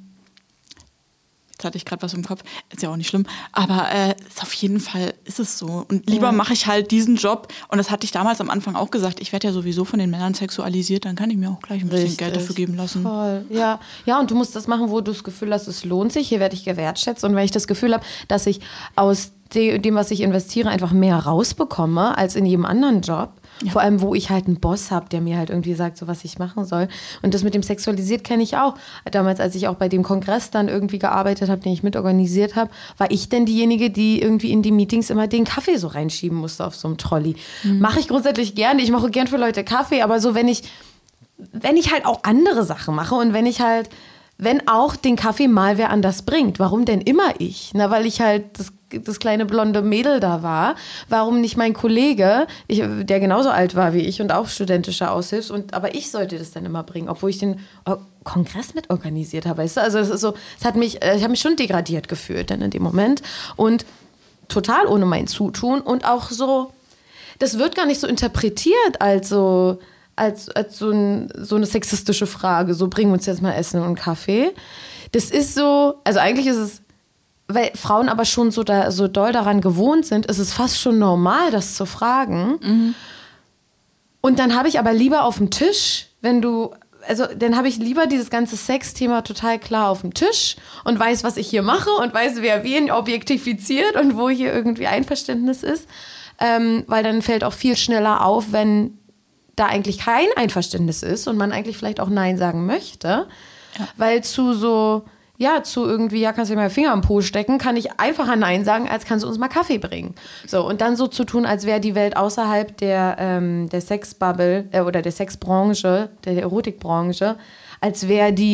jetzt hatte ich gerade was im Kopf, ist ja auch nicht schlimm, aber äh, ist auf jeden Fall ist es so. Und lieber ja. mache ich halt diesen Job, und das hatte ich damals am Anfang auch gesagt, ich werde ja sowieso von den Männern sexualisiert, dann kann ich mir auch gleich ein bisschen Richtig. Geld dafür geben lassen. Voll. Ja. ja, und du musst das machen, wo du das Gefühl hast, es lohnt sich, hier werde ich gewertschätzt, und wenn ich das Gefühl habe, dass ich aus dem, was ich investiere, einfach mehr rausbekomme als in jedem anderen Job. Ja. Vor allem, wo ich halt einen Boss habe, der mir halt irgendwie sagt, so was ich machen soll. Und das mit dem Sexualisiert kenne ich auch. Damals, als ich auch bei dem Kongress dann irgendwie gearbeitet habe, den ich mitorganisiert habe, war ich denn diejenige, die irgendwie in die Meetings immer den Kaffee so reinschieben musste auf so einem Trolley. Mhm. Mache ich grundsätzlich gerne. Ich mache gern für Leute Kaffee, aber so, wenn ich, wenn ich halt auch andere Sachen mache und wenn ich halt, wenn auch den Kaffee mal wer anders bringt, warum denn immer ich? Na, weil ich halt das das kleine blonde Mädel da war, warum nicht mein Kollege, ich, der genauso alt war wie ich und auch studentischer Aushilfs, und aber ich sollte das dann immer bringen, obwohl ich den Kongress mit organisiert habe, weißt du? Also es ist so, es hat mich, ich habe mich schon degradiert gefühlt dann in dem Moment und total ohne mein Zutun und auch so, das wird gar nicht so interpretiert als so, als, als so, ein, so eine sexistische Frage, so bringen wir uns jetzt mal Essen und Kaffee. Das ist so, also eigentlich ist es, weil Frauen aber schon so, da, so doll daran gewohnt sind, ist es fast schon normal, das zu fragen. Mhm. Und dann habe ich aber lieber auf dem Tisch, wenn du, also dann habe ich lieber dieses ganze Sexthema total klar auf dem Tisch und weiß, was ich hier mache und weiß, wer wen objektifiziert und wo hier irgendwie Einverständnis ist. Ähm, weil dann fällt auch viel schneller auf, wenn da eigentlich kein Einverständnis ist und man eigentlich vielleicht auch Nein sagen möchte. Ja. Weil zu so... Ja, zu irgendwie, ja, kannst du dir mal Finger am Po stecken, kann ich einfacher Nein sagen, als kannst du uns mal Kaffee bringen. So, und dann so zu tun, als wäre die Welt außerhalb der, ähm, der Sexbubble äh, oder der Sexbranche, der, der Erotikbranche, als wäre die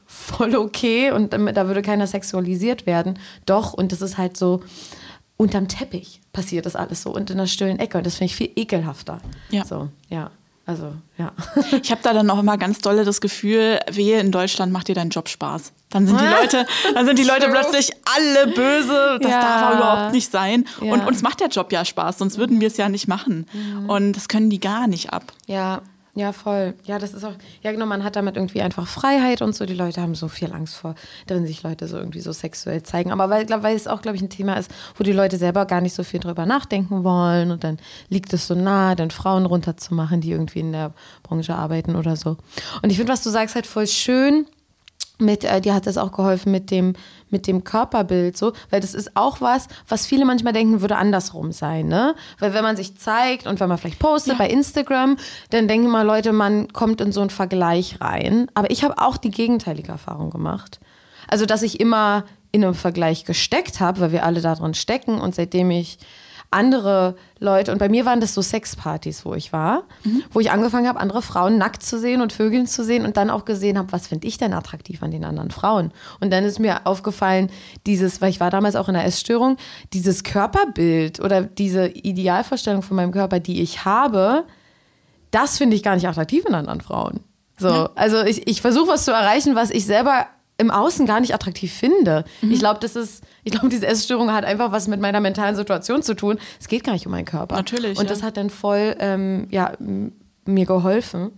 voll okay und da würde keiner sexualisiert werden. Doch, und das ist halt so, unterm Teppich passiert das alles so und in der stillen Ecke und das finde ich viel ekelhafter. Ja. So, ja. Also, ja. Ich habe da dann auch immer ganz dolle das Gefühl, wehe, in Deutschland macht dir dein Job Spaß. Dann sind die Leute, dann sind die Leute plötzlich alle böse. Das ja. darf aber überhaupt nicht sein. Ja. Und uns macht der Job ja Spaß, sonst würden wir es ja nicht machen. Mhm. Und das können die gar nicht ab. Ja, ja, voll. Ja, das ist auch, ja genau, man hat damit irgendwie einfach Freiheit und so. Die Leute haben so viel Angst vor, wenn sich Leute so irgendwie so sexuell zeigen. Aber weil, weil es auch, glaube ich, ein Thema ist, wo die Leute selber gar nicht so viel drüber nachdenken wollen und dann liegt es so nahe, dann Frauen runterzumachen, die irgendwie in der Branche arbeiten oder so. Und ich finde, was du sagst, halt voll schön. Mit, äh, dir hat das auch geholfen mit dem, mit dem Körperbild, so, weil das ist auch was, was viele manchmal denken, würde andersrum sein, ne? Weil wenn man sich zeigt und wenn man vielleicht postet ja. bei Instagram, dann denken immer Leute, man kommt in so einen Vergleich rein. Aber ich habe auch die gegenteilige Erfahrung gemacht. Also, dass ich immer in einem Vergleich gesteckt habe, weil wir alle da drin stecken und seitdem ich andere Leute, und bei mir waren das so Sexpartys, wo ich war, mhm. wo ich angefangen habe, andere Frauen nackt zu sehen und Vögeln zu sehen und dann auch gesehen habe, was finde ich denn attraktiv an den anderen Frauen. Und dann ist mir aufgefallen, dieses, weil ich war damals auch in einer Essstörung, dieses Körperbild oder diese Idealvorstellung von meinem Körper, die ich habe, das finde ich gar nicht attraktiv in anderen Frauen. So, ja. Also ich, ich versuche was zu erreichen, was ich selber im Außen gar nicht attraktiv finde. Mhm. Ich glaube, das ist, ich glaube, diese Essstörung hat einfach was mit meiner mentalen Situation zu tun. Es geht gar nicht um meinen Körper. Natürlich. Und ja. das hat dann voll, ähm, ja, m- mir geholfen.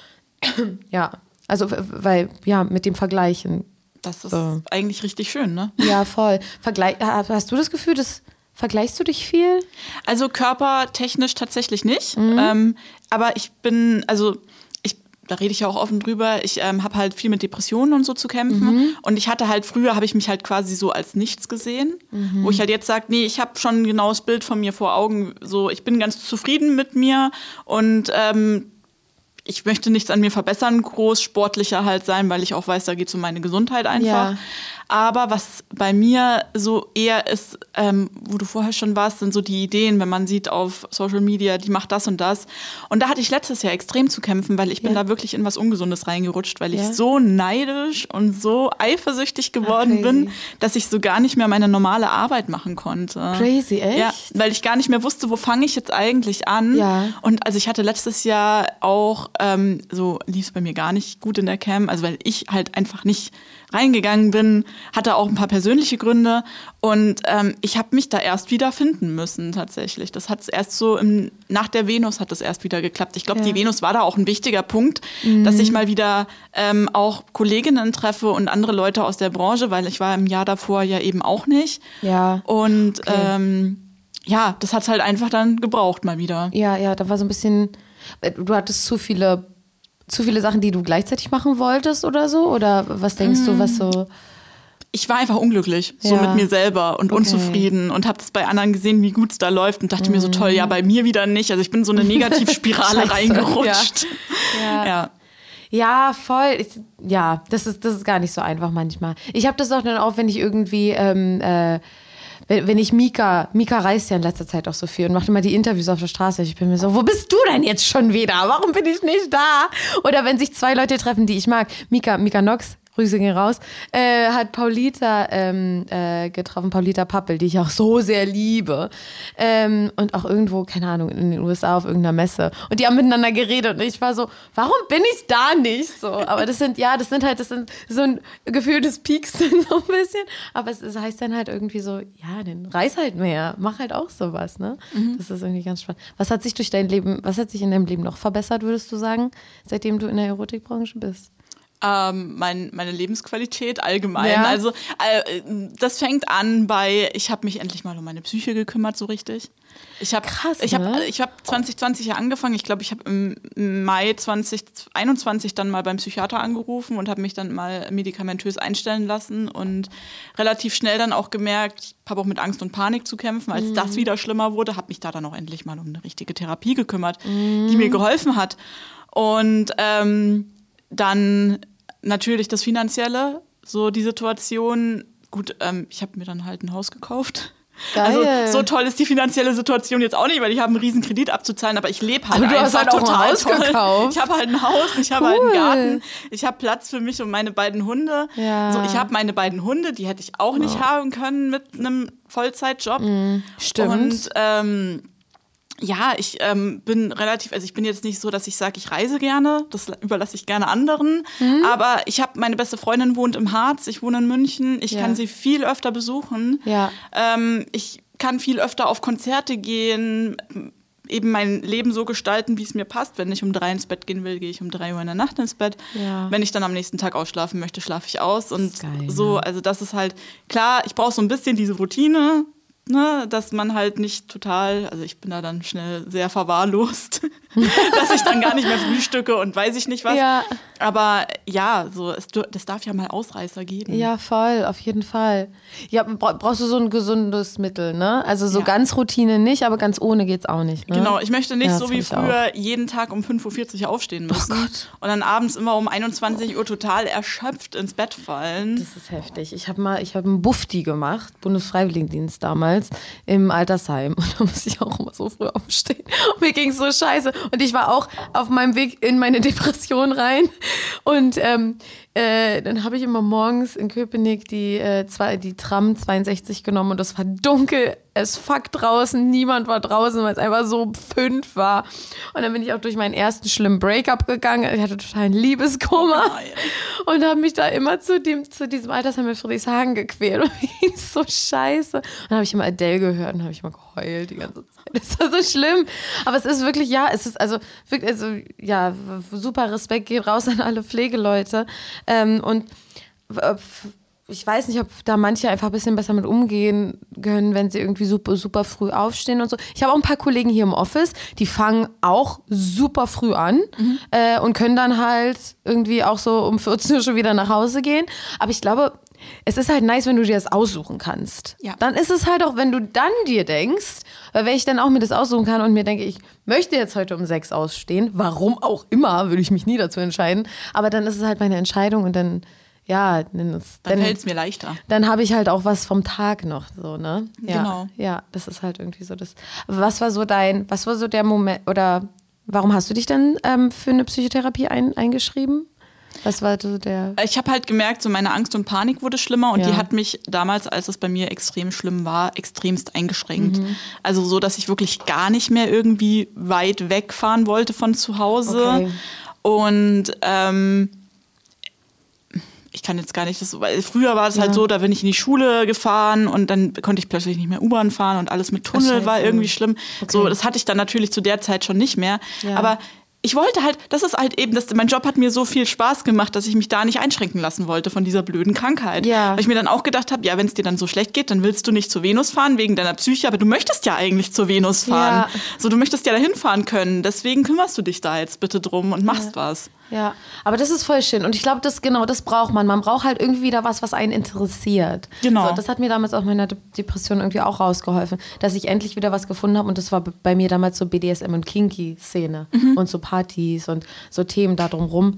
Ja, also, weil, ja, mit dem Vergleichen. Das ist so. Eigentlich richtig schön, ne? Ja, voll. Vergleich, hast du das Gefühl, dass vergleichst du dich viel? Also körpertechnisch tatsächlich nicht. Mhm. Ähm, aber ich bin, also da rede ich ja auch offen drüber, ich ähm, habe halt viel mit Depressionen und so zu kämpfen. Mhm. Und ich hatte halt, früher habe ich mich halt quasi so als nichts gesehen. Mhm. Wo ich halt jetzt sage, nee, ich habe schon ein genaues Bild von mir vor Augen. So, ich bin ganz zufrieden mit mir und ähm, ich möchte nichts an mir verbessern, groß sportlicher halt sein, weil ich auch weiß, da geht es um meine Gesundheit einfach. Ja. Aber was bei mir so eher ist, ähm, wo du vorher schon warst, sind so die Ideen, wenn man sieht auf Social Media, die macht das und das. Und da hatte ich letztes Jahr extrem zu kämpfen, weil ich bin ja. da wirklich in was Ungesundes reingerutscht, weil ja. ich so neidisch und so eifersüchtig geworden Ach, bin, dass ich so gar nicht mehr meine normale Arbeit machen konnte. Crazy, echt? Ja, weil ich gar nicht mehr wusste, wo fange ich jetzt eigentlich an. Ja. Und also ich hatte letztes Jahr auch, ähm, so lief es bei mir gar nicht gut in der Cam, also weil ich halt einfach nicht reingegangen bin, hatte auch ein paar persönliche Gründe und ähm, ich habe mich da erst wieder finden müssen tatsächlich. Das hat erst so, im, nach der Venus hat das erst wieder geklappt. Ich glaube, ja. die Venus war da auch ein wichtiger Punkt, mhm. dass ich mal wieder ähm, auch Kolleginnen treffe und andere Leute aus der Branche, weil ich war im Jahr davor ja eben auch nicht. Ja. Und okay. ähm, ja, das hat halt einfach dann gebraucht mal wieder. Ja, ja, da war so ein bisschen, du hattest zu viele Zu viele Sachen, die du gleichzeitig machen wolltest oder so? Oder was denkst mm. du, was so... Ich war einfach unglücklich, so ja. mit mir selber und okay. unzufrieden und habe das bei anderen gesehen, wie gut es da läuft und dachte mm. mir so, toll, ja, bei mir wieder nicht. Also ich bin so eine Negativspirale reingerutscht. Ja. Ja. ja. Ja, voll. Ich, ja, das ist, das ist gar nicht so einfach manchmal. Ich habe das auch dann auch, wenn ich irgendwie... Ähm, äh, Wenn ich Mika, Mika reist ja in letzter Zeit auch so viel und macht immer die Interviews auf der Straße. Ich bin mir so, wo bist du denn jetzt schon wieder? Warum bin ich nicht da? Oder wenn sich zwei Leute treffen, die ich mag. Mika, Mika Nox, Grüße gehen raus, äh, hat Paulita ähm, äh, getroffen, Paulita Pappel, die ich auch so sehr liebe. Ähm, und auch irgendwo, keine Ahnung, in den U S A auf irgendeiner Messe. Und die haben miteinander geredet und ich war so, warum bin ich da nicht? So, aber das sind, ja, das sind halt, das sind so ein Gefühl des Peaks so ein bisschen. Aber es, es heißt dann halt irgendwie so, ja, dann reis halt mehr, mach halt auch sowas, ne? Mhm. Das ist irgendwie ganz spannend. Was hat sich durch dein Leben, was hat sich in deinem Leben noch verbessert, würdest du sagen, seitdem du in der Erotikbranche bist? Ähm, mein, meine Lebensqualität allgemein. Ja. Also äh, das fängt an bei, ich habe mich endlich mal um meine Psyche gekümmert, so richtig. Ich habe ich ne? hab, ich hab zwanzig zwanzig ja angefangen. Ich glaube, ich habe im Mai zwanzig einundzwanzig dann mal beim Psychiater angerufen und habe mich dann mal medikamentös einstellen lassen und relativ schnell dann auch gemerkt, ich habe auch mit Angst und Panik zu kämpfen. Als mhm. das wieder schlimmer wurde, habe mich da dann auch endlich mal um eine richtige Therapie gekümmert, mhm. die mir geholfen hat. Und ähm, dann natürlich das Finanzielle, so die Situation. Gut, ähm, ich habe mir dann halt ein Haus gekauft. Geil. Also so toll ist die finanzielle Situation jetzt auch nicht, weil ich habe einen riesen Kredit abzuzahlen, aber ich lebe halt aber du einfach hast halt auch total ein Haus toll. gekauft. Ich habe halt ein Haus, ich habe Cool. halt einen Garten, ich habe Platz für mich und meine beiden Hunde. Ja. So, ich habe meine beiden Hunde, die hätte ich auch nicht Ja. haben können mit einem Vollzeitjob. Mhm, stimmt. Und ähm, ja, ich ähm, bin relativ, also ich bin jetzt nicht so, dass ich sage, ich reise gerne, das überlasse ich gerne anderen, Mhm. aber ich habe, meine beste Freundin wohnt im Harz, ich wohne in München, ich Ja. kann sie viel öfter besuchen. Ja. Ähm, ich kann viel öfter auf Konzerte gehen, eben mein Leben so gestalten, wie es mir passt. Wenn ich um drei ins Bett gehen will, gehe ich um drei Uhr in der Nacht ins Bett. Ja. Wenn ich dann am nächsten Tag ausschlafen möchte, schlafe ich aus. Und ist geil, so, ne? also das ist halt, klar, ich brauche so ein bisschen diese Routine, ne, dass man halt nicht total, also ich bin da dann schnell sehr verwahrlost, dass ich dann gar nicht mehr frühstücke und weiß ich nicht was. Ja. Aber ja, so, es, das darf ja mal Ausreißer geben. Ja, voll, auf jeden Fall. Ja, bra- brauchst du so ein gesundes Mittel, ne? Also so Ja. ganz Routine nicht, aber ganz ohne geht's auch nicht, ne? Genau, ich möchte nicht Ja, so das wie hab ich auch. früher jeden Tag um fünf Uhr vierzig aufstehen müssen Oh Gott. und dann abends immer um einundzwanzig Uhr total erschöpft ins Bett fallen. Das ist heftig. Ich habe mal, ich habe einen Bufti gemacht, Bundesfreiwilligendienst damals, im Altersheim. Und da musste ich auch immer so früh aufstehen. Und mir ging es so scheiße. Und ich war auch auf meinem Weg in meine Depression rein. Und ähm, äh, dann habe ich immer morgens in Köpenick die, äh, zwei, die Tram zweiundsechzig genommen und das war dunkel as fuck draußen. Niemand war draußen, weil es einfach so fünf war. Und dann bin ich auch durch meinen ersten schlimmen Breakup gegangen. Ich hatte total einen Liebeskummer. Nein. Und habe mich da immer zu, dem, zu diesem Altersheim in Friedrichshagen gequält. Und mir ging es so scheiße. Und dann habe ich immer Adele gehört und habe ich immer geheult die ganze Zeit. Das war so schlimm. Aber es ist wirklich, ja, es ist also wirklich, also ja, w- super Respekt geht raus an alle Pflegeleute. Ähm, und w- ich weiß nicht, ob da manche einfach ein bisschen besser mit umgehen können, wenn sie irgendwie super, super früh aufstehen und so. Ich habe auch ein paar Kollegen hier im Office, die fangen auch super früh an Mhm. äh, und können dann halt irgendwie auch so um vierzehn Uhr schon wieder nach Hause gehen. Aber ich glaube, es ist halt nice, wenn du dir das aussuchen kannst. Ja. Dann ist es halt auch, wenn du dann dir denkst, weil wenn ich dann auch mir das aussuchen kann und mir denke, ich möchte jetzt heute um sechs ausstehen, warum auch immer, würde ich mich nie dazu entscheiden. Aber dann ist es halt meine Entscheidung und dann, ja, dann, ist- Dann dann, fällt es mir leichter. dann habe ich halt auch was vom Tag noch, so, ne? Ja, Genau. Ja, das ist halt irgendwie so das. Was war so dein, was war so der Moment, oder warum hast du dich dann ähm, für eine Psychotherapie ein, eingeschrieben? Was war so der. Ich habe halt gemerkt, so meine Angst und Panik wurde schlimmer und Ja. die hat mich damals, als es bei mir extrem schlimm war, extremst eingeschränkt. Mhm. Also so, dass ich wirklich gar nicht mehr irgendwie weit wegfahren wollte von zu Hause. Okay. Und ähm, ich kann jetzt gar nicht, das, weil früher war es halt Ja. so, da bin ich in die Schule gefahren und dann konnte ich plötzlich nicht mehr U-Bahn fahren und alles mit Tunnel scheiße. war irgendwie schlimm. Okay. So, das hatte ich dann natürlich zu der Zeit schon nicht mehr. Ja. Aber ich wollte halt, das ist halt eben, das, mein Job hat mir so viel Spaß gemacht, dass ich mich da nicht einschränken lassen wollte von dieser blöden Krankheit. Ja. Weil ich mir dann auch gedacht habe, ja, wenn es dir dann so schlecht geht, dann willst du nicht zur Venus fahren wegen deiner Psyche, aber du möchtest ja eigentlich zur Venus fahren. Ja. So, du möchtest ja dahin fahren können. Deswegen kümmerst du dich da jetzt bitte drum und machst was. Ja, aber das ist voll schön. Und ich glaube, das genau, das braucht man. Man braucht halt irgendwie wieder was, was einen interessiert. Genau. So, das hat mir damals auch meiner De- Depression irgendwie auch rausgeholfen, dass ich endlich wieder was gefunden habe. Und das war b- bei mir damals so B D S M und Kinky-Szene und so Partys und so Themen da drumrum.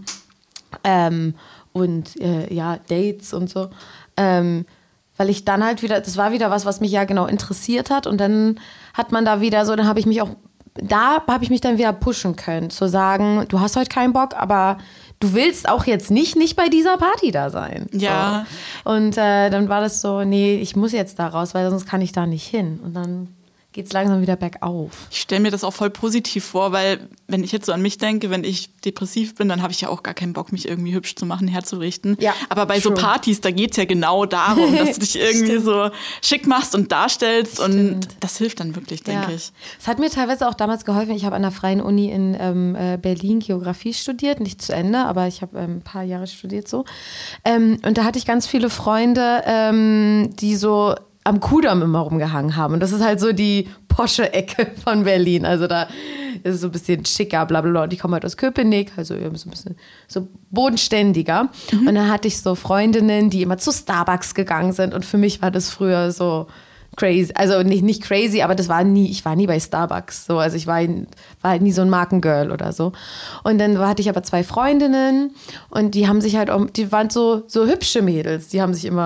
Ähm, und äh, ja, Dates und so. Ähm, weil ich dann halt wieder, das war wieder was, was mich ja genau interessiert hat. Und dann hat man da wieder so, dann habe ich mich auch, da habe ich mich dann wieder pushen können, zu sagen, du hast heute keinen Bock, aber du willst auch jetzt nicht, nicht bei dieser Party da sein. Ja. So. Und äh, dann war das so, nee, ich muss jetzt da raus, weil sonst kann ich da nicht hin. Und dann geht's langsam wieder bergauf. Ich stelle mir das auch voll positiv vor, weil wenn ich jetzt so an mich denke, wenn ich depressiv bin, dann habe ich ja auch gar keinen Bock, mich irgendwie hübsch zu machen, herzurichten. Ja, aber bei so true. Partys, da geht's ja genau darum, dass du dich irgendwie so schick machst und darstellst. Und Stimmt. das hilft dann wirklich, denke ich. Es hat mir teilweise auch damals geholfen. Ich habe an der Freien Uni in ähm, äh, Berlin Geografie studiert, nicht zu Ende, aber ich habe ähm, ein paar Jahre studiert so. Ähm, und da hatte ich ganz viele Freunde, ähm, die so am Kudamm immer rumgehangen haben. Und das ist halt so die Posche-Ecke von Berlin. Also da ist es so ein bisschen schicker, bla bla bla. Und die kommen halt aus Köpenick, also so ein bisschen so bodenständiger. Und dann hatte ich so Freundinnen, die immer zu Starbucks gegangen sind. Und für mich war das früher so crazy. Also nicht, nicht crazy, aber das war nie, ich war nie bei Starbucks. So. Also ich war, war halt nie so ein Markengirl oder so. Und dann hatte ich aber zwei Freundinnen und die haben sich halt auch, die waren so, so hübsche Mädels. Die haben sich immer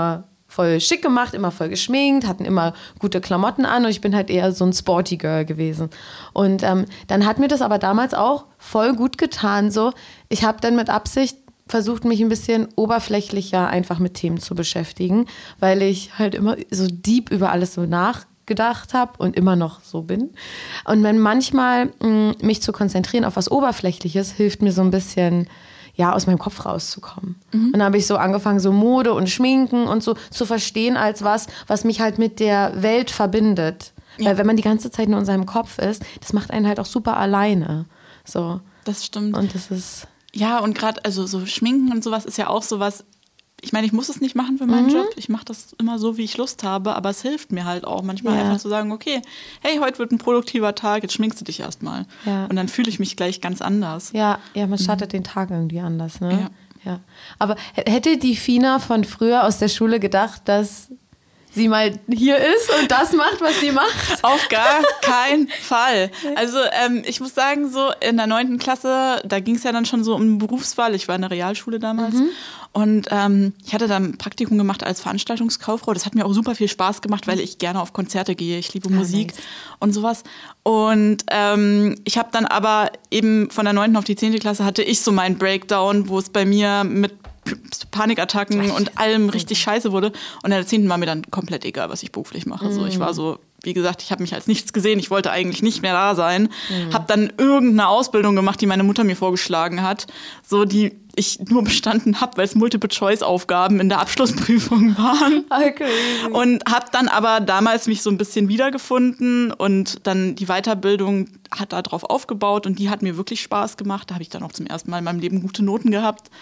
voll schick gemacht, immer voll geschminkt, hatten immer gute Klamotten an und ich bin halt eher so ein Sporty Girl gewesen. Und ähm, dann hat mir das aber damals auch voll gut getan. So, ich habe dann mit Absicht versucht, mich ein bisschen oberflächlicher einfach mit Themen zu beschäftigen, weil ich halt immer so deep über alles so nachgedacht habe und immer noch so bin. Und wenn manchmal mh, mich zu konzentrieren auf was Oberflächliches, hilft mir so ein bisschen, ja, aus meinem Kopf rauszukommen. Mhm. Und dann habe ich so angefangen, so Mode und Schminken und so zu verstehen als was, was mich halt mit der Welt verbindet. Ja. Weil wenn man die ganze Zeit nur in seinem Kopf ist, das macht einen halt auch super alleine. So. Das stimmt. Und das ist... Ja, und gerade, also so Schminken und sowas ist ja auch sowas, ich meine, ich muss es nicht machen für meinen mhm. Job. Ich mache das immer so, wie ich Lust habe, aber es hilft mir halt auch manchmal ja. einfach zu sagen, okay, hey, heute wird ein produktiver Tag, jetzt schminkst du dich erstmal. Ja. Und dann fühle ich mich gleich ganz anders. Ja, ja, man startet mhm. den Tag irgendwie anders, ne? Ja. ja. Aber hätte die Fina von früher aus der Schule gedacht, dass sie mal hier ist und das macht, was sie macht? Auf gar keinen Fall. Also ähm, ich muss sagen, so in der neunten Klasse, da ging es ja dann schon so um Berufswahl. Ich war in der Realschule damals. Mhm. Und ähm, ich hatte dann ein Praktikum gemacht als Veranstaltungskauffrau. Das hat mir auch super viel Spaß gemacht, weil ich gerne auf Konzerte gehe. Ich liebe ah, Musik nice. und sowas. Und ähm, ich habe dann aber eben von der neunten auf die zehnte Klasse hatte ich so meinen Breakdown, wo es bei mir mit Panikattacken und allem richtig scheiße wurde. Und in der zehnten war mir dann komplett egal, was ich beruflich mache. Mhm. So, ich war so, wie gesagt, ich habe mich als nichts gesehen. Ich wollte eigentlich nicht mehr da sein. Mhm. Habe dann irgendeine Ausbildung gemacht, die meine Mutter mir vorgeschlagen hat. So, die ich nur bestanden habe, weil es Multiple-Choice-Aufgaben in der Abschlussprüfung waren. Okay. Und habe dann aber damals mich so ein bisschen wiedergefunden und dann die Weiterbildung hat da drauf aufgebaut und die hat mir wirklich Spaß gemacht. Da habe ich dann auch zum ersten Mal in meinem Leben gute Noten gehabt.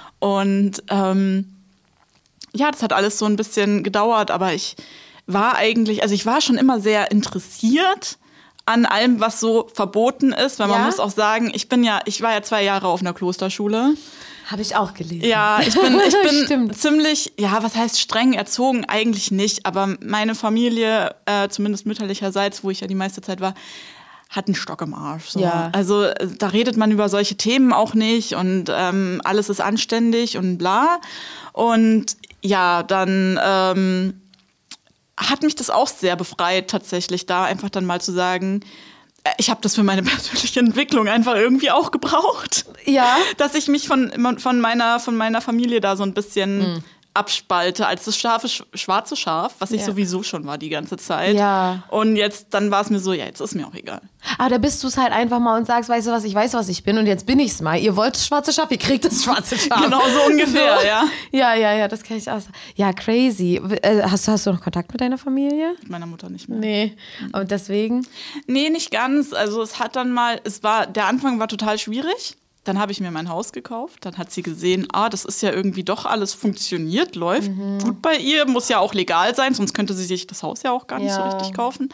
Und ähm, ja, das hat alles so ein bisschen gedauert, aber ich war eigentlich, also ich war schon immer sehr interessiert an allem, was so verboten ist, weil man ja? muss auch sagen, ich bin ja, ich war ja zwei Jahre auf einer Klosterschule. Habe ich auch gelesen. Ja, ich bin, ich bin ziemlich, ja, was heißt streng erzogen? Eigentlich nicht, aber meine Familie, äh, zumindest mütterlicherseits, wo ich ja die meiste Zeit war, hat einen Stock im Arsch. So. Ja. Also da redet man über solche Themen auch nicht und ähm, alles ist anständig und bla. Und ja, dann ähm, hat mich das auch sehr befreit, tatsächlich da einfach dann mal zu sagen, ich habe das für meine persönliche Entwicklung einfach irgendwie auch gebraucht. Ja. Dass ich mich von, von, meiner, von meiner Familie da so ein bisschen mhm. abspalte als das scharfe, schwarze Schaf, was ich ja. sowieso schon war die ganze Zeit. Ja. Und jetzt, dann war es mir so, ja, jetzt ist mir auch egal. Aber da bist du es halt einfach mal und sagst, weißt du was, ich weiß, was ich bin und jetzt bin ich's mal. Ihr wollt das schwarze Schaf, ihr kriegt das schwarze Schaf. Genau, so ungefähr, so. ja. Ja, ja, ja, das kann ich auch sagen. Ja, crazy. Hast, hast du noch Kontakt mit deiner Familie? Mit meiner Mutter nicht mehr. Nee. Und deswegen? Nee, nicht ganz. Also es hat dann mal, es war, der Anfang war total schwierig. Dann habe ich mir mein Haus gekauft. Dann hat sie gesehen, ah, das ist ja irgendwie doch alles funktioniert, läuft mhm. gut bei ihr. Muss ja auch legal sein, sonst könnte sie sich das Haus ja auch gar nicht ja. so richtig kaufen.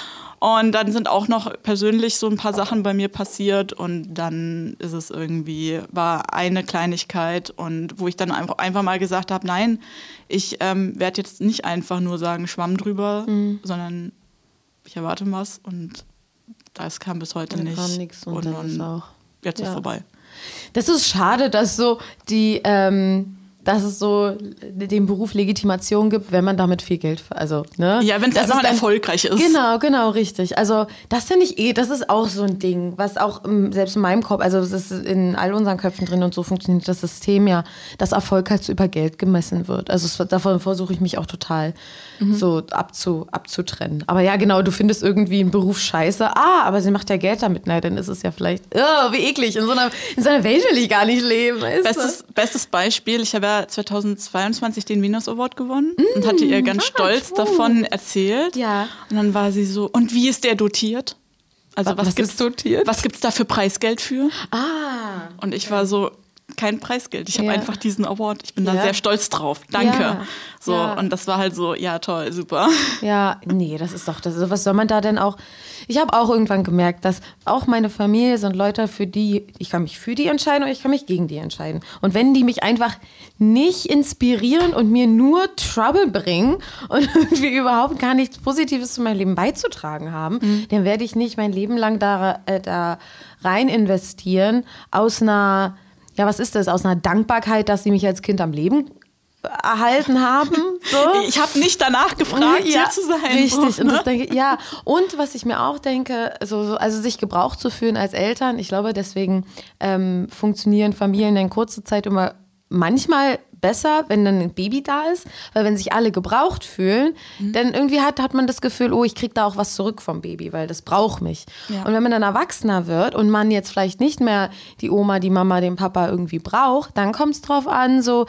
Und dann sind auch noch persönlich so ein paar Sachen bei mir passiert. Und dann ist es irgendwie, war eine Kleinigkeit. Und wo ich dann einfach, einfach mal gesagt habe, nein, ich ähm, werde jetzt nicht einfach nur sagen, Schwamm drüber, mhm. sondern ich erwarte was. Und das kam bis heute dann nicht. Kam nix und, und dann ist auch. Jetzt ja. ist vorbei. Das ist schade, dass so die, ähm, dass es so dem Beruf Legitimation gibt, wenn man damit viel Geld, also ne, ja, wenn es einfach dann erfolgreich ist. Genau, genau, richtig. Also das finde ich eh, das ist auch so ein Ding, was auch um, selbst in meinem Kopf, also es ist in all unseren Köpfen drin und so funktioniert das System ja, dass Erfolg halt so über Geld gemessen wird. Also es, davon versuche ich mich auch total mhm. so abzu, abzutrennen. Aber ja, genau, du findest irgendwie einen Beruf scheiße. Ah, aber sie macht ja Geld damit. Na, dann ist es ja vielleicht, oh, wie eklig. In so einer, in so einer Welt will ich gar nicht leben. Bestes, bestes Beispiel, ich habe ja zweitausendzweiundzwanzig den Venus Award gewonnen mm, und hatte ihr ganz ah, stolz cool. davon erzählt. Ja. Und dann war sie so, und wie ist der dotiert? Also was, was, gibt's, dotiert? Was gibt's da für Preisgeld für? Ah. Und ich war so, kein Preisgeld. Ich habe ja. einfach diesen Award. Ich bin ja. da sehr stolz drauf. Danke. Ja. So, ja. Und das war halt so, ja toll, super. Ja, nee, das ist doch, das ist, was soll man da denn auch, ich habe auch irgendwann gemerkt, dass auch meine Familie sind Leute, für die, ich kann mich für die entscheiden oder ich kann mich gegen die entscheiden. Und wenn die mich einfach nicht inspirieren und mir nur Trouble bringen und irgendwie überhaupt gar nichts Positives zu meinem Leben beizutragen haben, mhm. dann werde ich nicht mein Leben lang da, äh, da rein investieren aus einer, ja, was ist das, aus einer Dankbarkeit, dass sie mich als Kind am Leben erhalten haben. So. Ich habe nicht danach gefragt, ja, hier zu sein. Richtig. So, Und ne? das denke, ja. Und was ich mir auch denke, so, so, also sich gebraucht zu fühlen als Eltern, ich glaube, deswegen ähm, funktionieren Familien in kurzer Zeit immer manchmal besser, wenn dann ein Baby da ist, weil wenn sich alle gebraucht fühlen, mhm. dann irgendwie hat, hat man das Gefühl, oh, ich kriege da auch was zurück vom Baby, weil das braucht mich. Ja. Und wenn man dann erwachsener wird und man jetzt vielleicht nicht mehr die Oma, die Mama, den Papa irgendwie braucht, dann kommt es drauf an, so,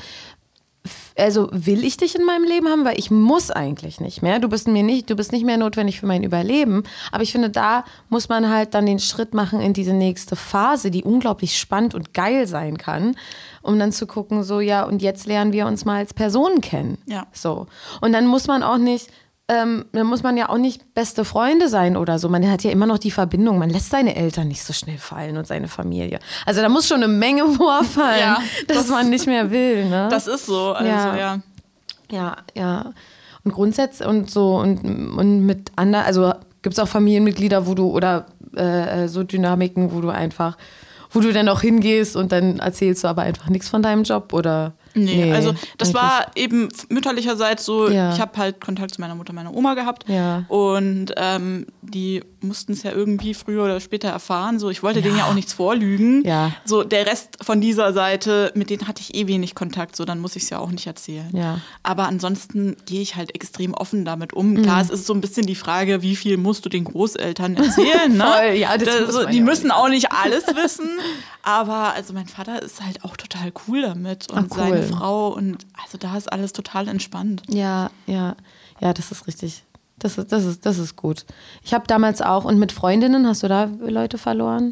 also will ich dich in meinem Leben haben, weil ich muss eigentlich nicht mehr. Du bist mir nicht, du bist nicht mehr notwendig für mein Überleben. Aber ich finde, da muss man halt dann den Schritt machen in diese nächste Phase, die unglaublich spannend und geil sein kann, um dann zu gucken, so ja, und jetzt lernen wir uns mal als Personen kennen. Ja. So. Und dann muss man auch nicht, ähm, dann muss man ja auch nicht beste Freunde sein oder so. Man hat ja immer noch die Verbindung. Man lässt seine Eltern nicht so schnell fallen und seine Familie. Also da muss schon eine Menge vorfallen, ja, dass das, man nicht mehr will. Ne? Das ist so. Also, ja. ja. Ja, ja. Und grundsätzlich und so und, und mit anderen, also gibt es auch Familienmitglieder, wo du oder äh, so Dynamiken, wo du einfach, wo du dann auch hingehst und dann erzählst du aber einfach nichts von deinem Job oder? Nee, nee, also das eigentlich war eben mütterlicherseits so, ja. Ich habe halt Kontakt zu meiner Mutter, meiner Oma gehabt ja. und ähm, die mussten es ja irgendwie früher oder später erfahren. So, ich wollte ja. denen ja auch nichts vorlügen. Ja. So, der Rest von dieser Seite, mit denen hatte ich eh wenig Kontakt, so dann muss ich es ja auch nicht erzählen. Ja. Aber ansonsten gehe ich halt extrem offen damit um. Mhm. Klar, es ist so ein bisschen die Frage, wie viel musst du den Großeltern erzählen? Ne? Voll, ja, das das, muss so, man die ja müssen auch nicht alles wissen. Aber also mein Vater ist halt auch total cool damit und Ach, cool. seine Frau und also da ist alles total entspannt. Ja, ja, ja, das ist richtig. Das ist, das ist, das ist gut. Ich habe damals auch, und mit Freundinnen, hast du da Leute verloren?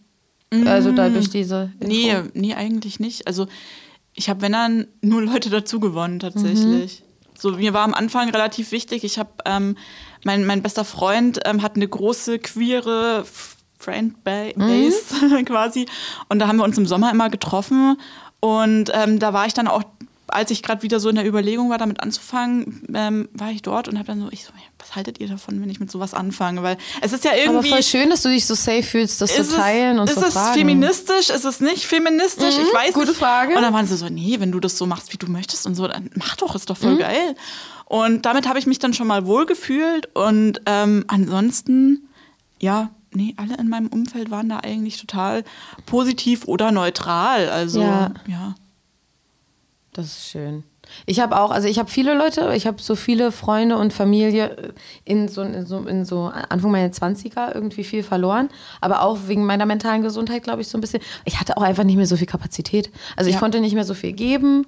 Mm. Also da durch diese Info? Nee, nee, eigentlich nicht. Also ich habe, wenn dann, nur Leute dazu gewonnen tatsächlich. Mhm. So, mir war am Anfang relativ wichtig, ich habe, ähm, mein, mein bester Freund ähm, hat eine große, queere Friend-Base mhm. quasi. Und da haben wir uns im Sommer immer getroffen. Und ähm, da war ich dann auch, als ich gerade wieder so in der Überlegung war, damit anzufangen, ähm, war ich dort und habe dann so, ich so, was haltet ihr davon, wenn ich mit sowas anfange? Weil es ist ja irgendwie... Aber voll schön, dass du dich so safe fühlst, das zu teilen und zu fragen. Ist es feministisch? Ist es nicht feministisch? Mhm, ich weiß gute nicht. Frage. Und dann waren sie so, nee, wenn du das so machst, wie du möchtest und so, dann mach doch, ist doch voll mhm. geil. Und damit habe ich mich dann schon mal wohlgefühlt und ähm, ansonsten, ja... Nee, alle in meinem Umfeld waren da eigentlich total positiv oder neutral. Also, ja. ja. Das ist schön. Ich habe auch, also ich habe viele Leute, ich habe so viele Freunde und Familie in so, in so, in so Anfang meiner Zwanziger irgendwie viel verloren. Aber auch wegen meiner mentalen Gesundheit, glaube ich, so ein bisschen. Ich hatte auch einfach nicht mehr so viel Kapazität. Also ich ja. konnte nicht mehr so viel geben.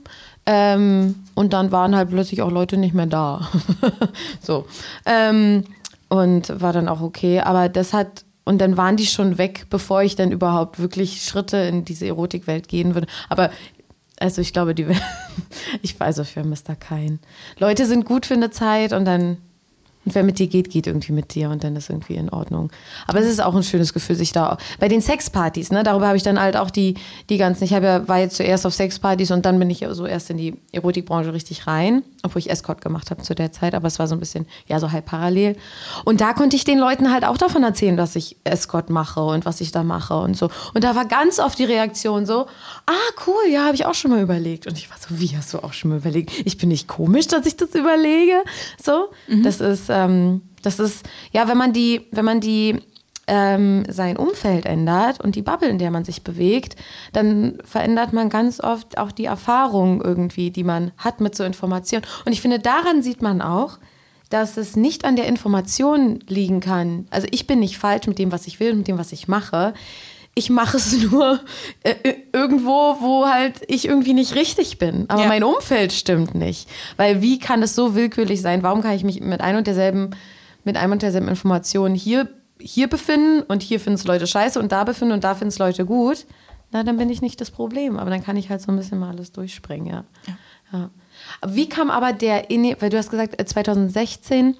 Ähm, und dann waren halt plötzlich auch Leute nicht mehr da. so. Ähm, und war dann auch okay. Aber das hat... Und dann waren die schon weg, bevor ich dann überhaupt wirklich Schritte in diese Erotikwelt gehen würde. Aber also ich glaube, die ich weiß, ich vermisse da keinen. Leute sind gut für eine Zeit und dann, und wer mit dir geht, geht irgendwie mit dir und dann ist irgendwie in Ordnung. Aber es ist auch ein schönes Gefühl, sich da, bei den Sexpartys, ne, darüber habe ich dann halt auch die, die ganzen, ich habe ja, war jetzt zuerst auf Sexpartys und dann bin ich so erst in die Erotikbranche richtig rein, obwohl ich Escort gemacht habe zu der Zeit, aber es war so ein bisschen, ja, so halb parallel. Und da konnte ich den Leuten halt auch davon erzählen, dass ich Escort mache und was ich da mache und so. Und da war ganz oft die Reaktion so, ah, cool, ja, habe ich auch schon mal überlegt. Und ich war so, wie hast du auch schon mal überlegt? Ich bin nicht komisch, dass ich das überlege. So, mhm. das ist, ähm, das ist, ja, wenn man die, wenn man die ähm, sein Umfeld ändert und die Bubble, in der man sich bewegt, dann verändert man ganz oft auch die Erfahrung irgendwie, die man hat mit so Informationen. Und ich finde, daran sieht man auch, dass es nicht an der Information liegen kann. Also ich bin nicht falsch mit dem, was ich will, mit dem, was ich mache. Ich mache es nur äh, irgendwo, wo halt ich irgendwie nicht richtig bin. Aber ja. mein Umfeld stimmt nicht. Weil wie kann es so willkürlich sein? Warum kann ich mich mit ein und derselben, mit einem und derselben Information hier, hier befinden und hier finden es Leute scheiße und da befinden und da finden es Leute gut? Na, dann bin ich nicht das Problem. Aber dann kann ich halt so ein bisschen mal alles durchspringen, ja. ja. ja. Wie kam aber der, weil du hast gesagt, zwanzig sechzehn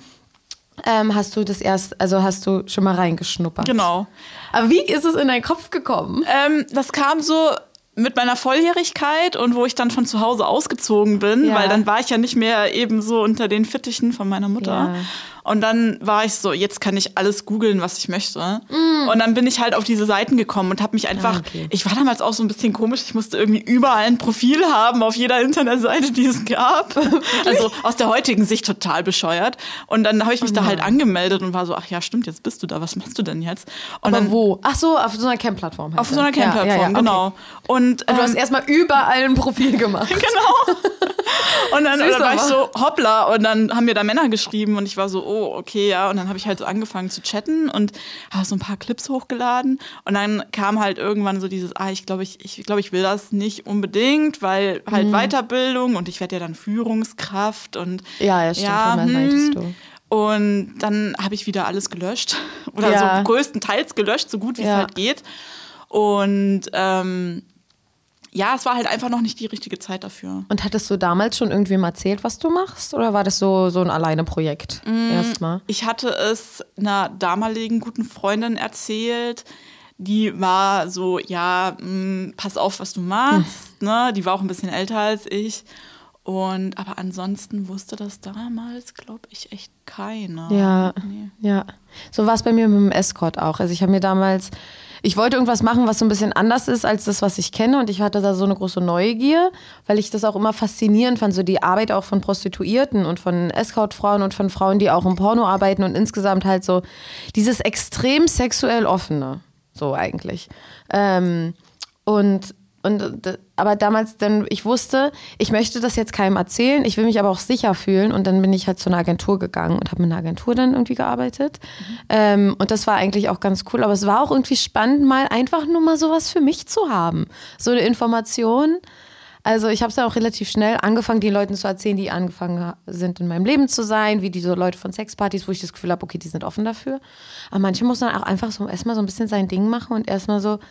ähm, hast du das erst, also hast du schon mal reingeschnuppert. Genau. Aber wie ist es in deinen Kopf gekommen? Ähm, das kam so mit meiner Volljährigkeit und wo ich dann von zu Hause ausgezogen bin, ja. weil dann war ich ja nicht mehr eben so unter den Fittichen von meiner Mutter. Ja. Und dann war ich so, jetzt kann ich alles googeln, was ich möchte. Mm. Und dann bin ich halt auf diese Seiten gekommen und habe mich einfach, ah, okay. ich war damals auch so ein bisschen komisch, ich musste irgendwie überall ein Profil haben auf jeder Internetseite, die es gab. Also aus der heutigen Sicht total bescheuert. Und dann habe ich mich oh da halt angemeldet und war so, ach ja, stimmt, jetzt bist du da, was machst du denn jetzt? Und Aber dann, wo? Ach so, auf so einer Camp-Plattform. Auf so einer Camp-Plattform, ja, ja, ja, genau. Okay. Und, und du ähm, hast erstmal überall ein Profil gemacht. Genau. Und dann, dann war ich so, hoppla, und dann haben mir da Männer geschrieben und ich war so, oh, okay, ja. Und dann habe ich halt so angefangen zu chatten und habe so ein paar Clips hochgeladen. Und dann kam halt irgendwann so dieses, ah, ich glaube, ich, ich, glaub, ich will das nicht unbedingt, weil halt mhm. Weiterbildung und ich werde ja dann Führungskraft und ja, ja, stimmt, ja, hm. meintest du. Und dann habe ich wieder alles gelöscht. Oder ja. so größtenteils gelöscht, so gut wie ja. es halt geht. Und ähm, ja, es war halt einfach noch nicht die richtige Zeit dafür. Und hattest du damals schon irgendwem erzählt, was du machst? Oder war das so, so ein Alleine-Projekt mm, erstmal? Ich hatte es einer damaligen guten Freundin erzählt. Die war so, ja, mh, pass auf, was du machst. Hm. Ne? Die war auch ein bisschen älter als ich. Und aber ansonsten wusste das damals, glaube ich, echt keiner. Ja, nee. ja. So war es bei mir mit dem Escort auch. Also ich habe mir damals, ich wollte irgendwas machen, was so ein bisschen anders ist als das, was ich kenne. Und ich hatte da so eine große Neugier, weil ich das auch immer faszinierend fand, so die Arbeit auch von Prostituierten und von Escort-Frauen und von Frauen, die auch im Porno arbeiten und insgesamt halt so dieses extrem sexuell offene, so eigentlich. Ähm, und Und, aber damals, dann, ich wusste, ich möchte das jetzt keinem erzählen, ich will mich aber auch sicher fühlen und dann bin ich halt zu einer Agentur gegangen und habe mit einer Agentur dann irgendwie gearbeitet. Mhm. Ähm, und das war eigentlich auch ganz cool, aber es war auch irgendwie spannend, mal einfach nur mal sowas für mich zu haben. So eine Information. Also ich habe es dann auch relativ schnell angefangen, den Leuten zu erzählen, die angefangen sind, in meinem Leben zu sein, wie diese Leute von Sexpartys, wo ich das Gefühl habe, okay, die sind offen dafür. Aber manche muss dann auch einfach so erstmal so ein bisschen sein Ding machen und erstmal so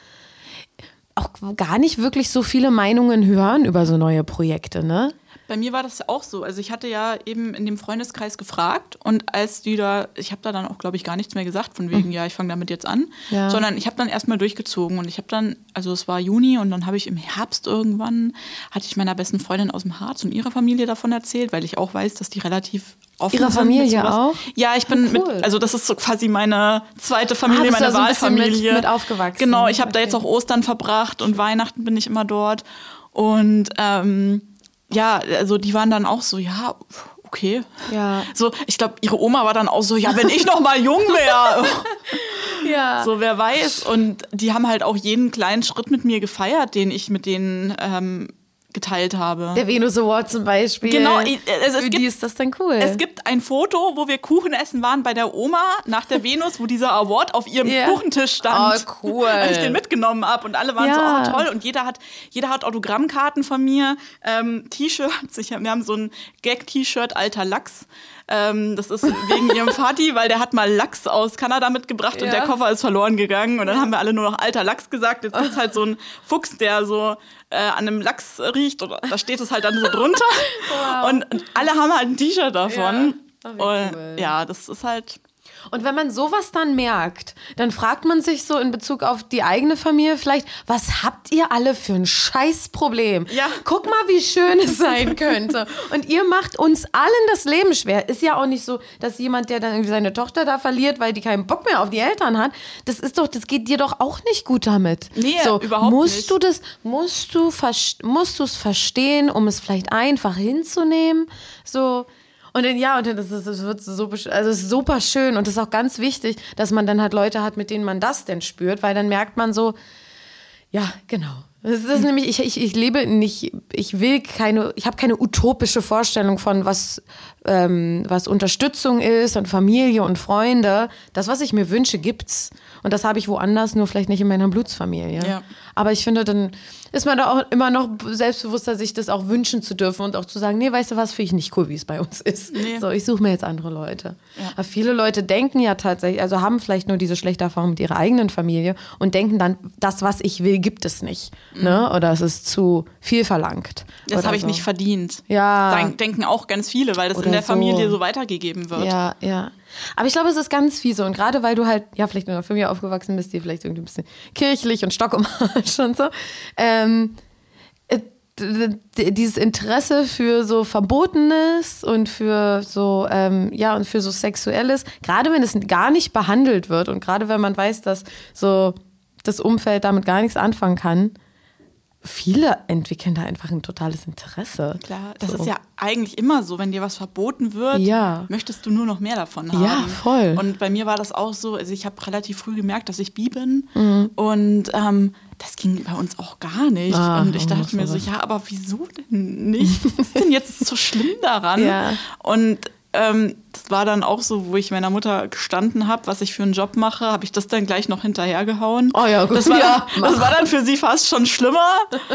auch gar nicht wirklich so viele Meinungen hören über so neue Projekte, ne? Bei mir war das auch so. Also ich hatte ja eben in dem Freundeskreis gefragt und als die da, ich habe da dann auch, glaube ich, gar nichts mehr gesagt, von wegen, mhm. ja, ich fange damit jetzt an, ja. sondern ich habe dann erstmal durchgezogen und ich habe dann, also es war Juni und dann habe ich im Herbst irgendwann, hatte ich meiner besten Freundin aus dem Harz und ihrer Familie davon erzählt, weil ich auch weiß, dass die relativ offen Ihre sind. Familie auch? Ja, ich bin cool. mit, also das ist so quasi meine zweite Familie, ah, meine so Wahlfamilie. Mit, mit aufgewachsen. Genau, ich habe okay. da jetzt auch Ostern verbracht und Weihnachten bin ich immer dort und ähm, ja, also die waren dann auch so, ja, okay. Ja. So, ich glaube, ihre Oma war dann auch so, ja, wenn ich noch mal jung wäre. Ja. So, wer weiß. Und die haben halt auch jeden kleinen Schritt mit mir gefeiert, den ich mit denen ähm, geteilt habe. Der Venus Award zum Beispiel. Genau. Also es Für gibt, die ist das dann cool. Es gibt ein Foto, wo wir Kuchen essen waren bei der Oma nach der Venus, wo dieser Award auf ihrem yeah. Kuchentisch stand. Oh, cool. Weil ich den mitgenommen habe und alle waren ja. so, oh, toll. Und jeder hat, jeder hat Autogrammkarten von mir, ähm, T-Shirts. Ich, wir haben so ein Gag-T-Shirt, alter Lachs. Ähm, das ist wegen ihrem Vati, weil der hat mal Lachs aus Kanada mitgebracht ja. und der Koffer ist verloren gegangen. Und dann ja. haben wir alle nur noch alter Lachs gesagt. Jetzt gibt's halt so einen Fuchs, der so äh, an einem Lachs riecht. Oder da steht es halt dann so drunter. Wow. Und, und alle haben halt ein T-Shirt davon. Ja. Oh, und cool. ja, das ist halt... Und wenn man sowas dann merkt, dann fragt man sich so in Bezug auf die eigene Familie vielleicht, was habt ihr alle für ein Scheißproblem? Ja. Guck mal, wie schön es sein könnte. Und ihr macht uns allen das Leben schwer. Ist ja auch nicht so, dass jemand, der dann irgendwie seine Tochter da verliert, weil die keinen Bock mehr auf die Eltern hat, das ist doch, das geht dir doch auch nicht gut damit. Nee, so, überhaupt musst nicht. Du das, musst du musst du es verstehen, um es vielleicht einfach hinzunehmen? So... Und dann, ja, und dann ist es, es wird so, also es ist super schön und es ist auch ganz wichtig, dass man dann halt Leute hat, mit denen man das denn spürt, weil dann merkt man so, ja, genau. Das ist nämlich, ich, ich, ich lebe nicht, ich will keine, ich habe keine utopische Vorstellung von, was, ähm, was Unterstützung ist und Familie und Freunde. Das, was ich mir wünsche, gibt's. Und das habe ich woanders, nur vielleicht nicht in meiner Blutsfamilie. Ja. Aber ich finde, dann ist man da auch immer noch selbstbewusster, sich das auch wünschen zu dürfen und auch zu sagen, nee, weißt du was, finde ich nicht cool, wie es bei uns ist. Nee. So, ich suche mir jetzt andere Leute. Ja. Aber viele Leute denken ja tatsächlich, also haben vielleicht nur diese schlechte Erfahrung mit ihrer eigenen Familie und denken dann, das, was ich will, gibt es nicht. Mhm. Ne? Oder es ist zu viel verlangt. Das habe ich so. nicht verdient. Ja. Denken auch ganz viele, weil das Oder in der so. Familie so weitergegeben wird. Ja, ja. Aber ich glaube, es ist ganz viel so. Und gerade weil du halt, ja, vielleicht in einer Familie aufgewachsen bist, die vielleicht irgendwie ein bisschen kirchlich und Stock im Arsch und so, ähm, d- d- dieses Interesse für so Verbotenes und für so, ähm, ja, und für so Sexuelles, gerade wenn es gar nicht behandelt wird und gerade wenn man weiß, dass so das Umfeld damit gar nichts anfangen kann, viele entwickeln da einfach ein totales Interesse. Klar, das so. ist ja eigentlich immer so, wenn dir was verboten wird, ja. möchtest du nur noch mehr davon haben. Ja, voll. Und bei mir war das auch so, also ich habe relativ früh gemerkt, dass ich bi bin mhm. und ähm, das ging bei uns auch gar nicht. Ah, und ich dachte mir so, ja, aber wieso denn nicht? Was ist denn jetzt so schlimm daran? Ja. Und ähm, das war dann auch so, wo ich meiner Mutter gestanden habe, was ich für einen Job mache, habe ich das dann gleich noch hinterhergehauen. Oh ja, gut. Das war, ja, dann, das war dann für sie fast schon schlimmer.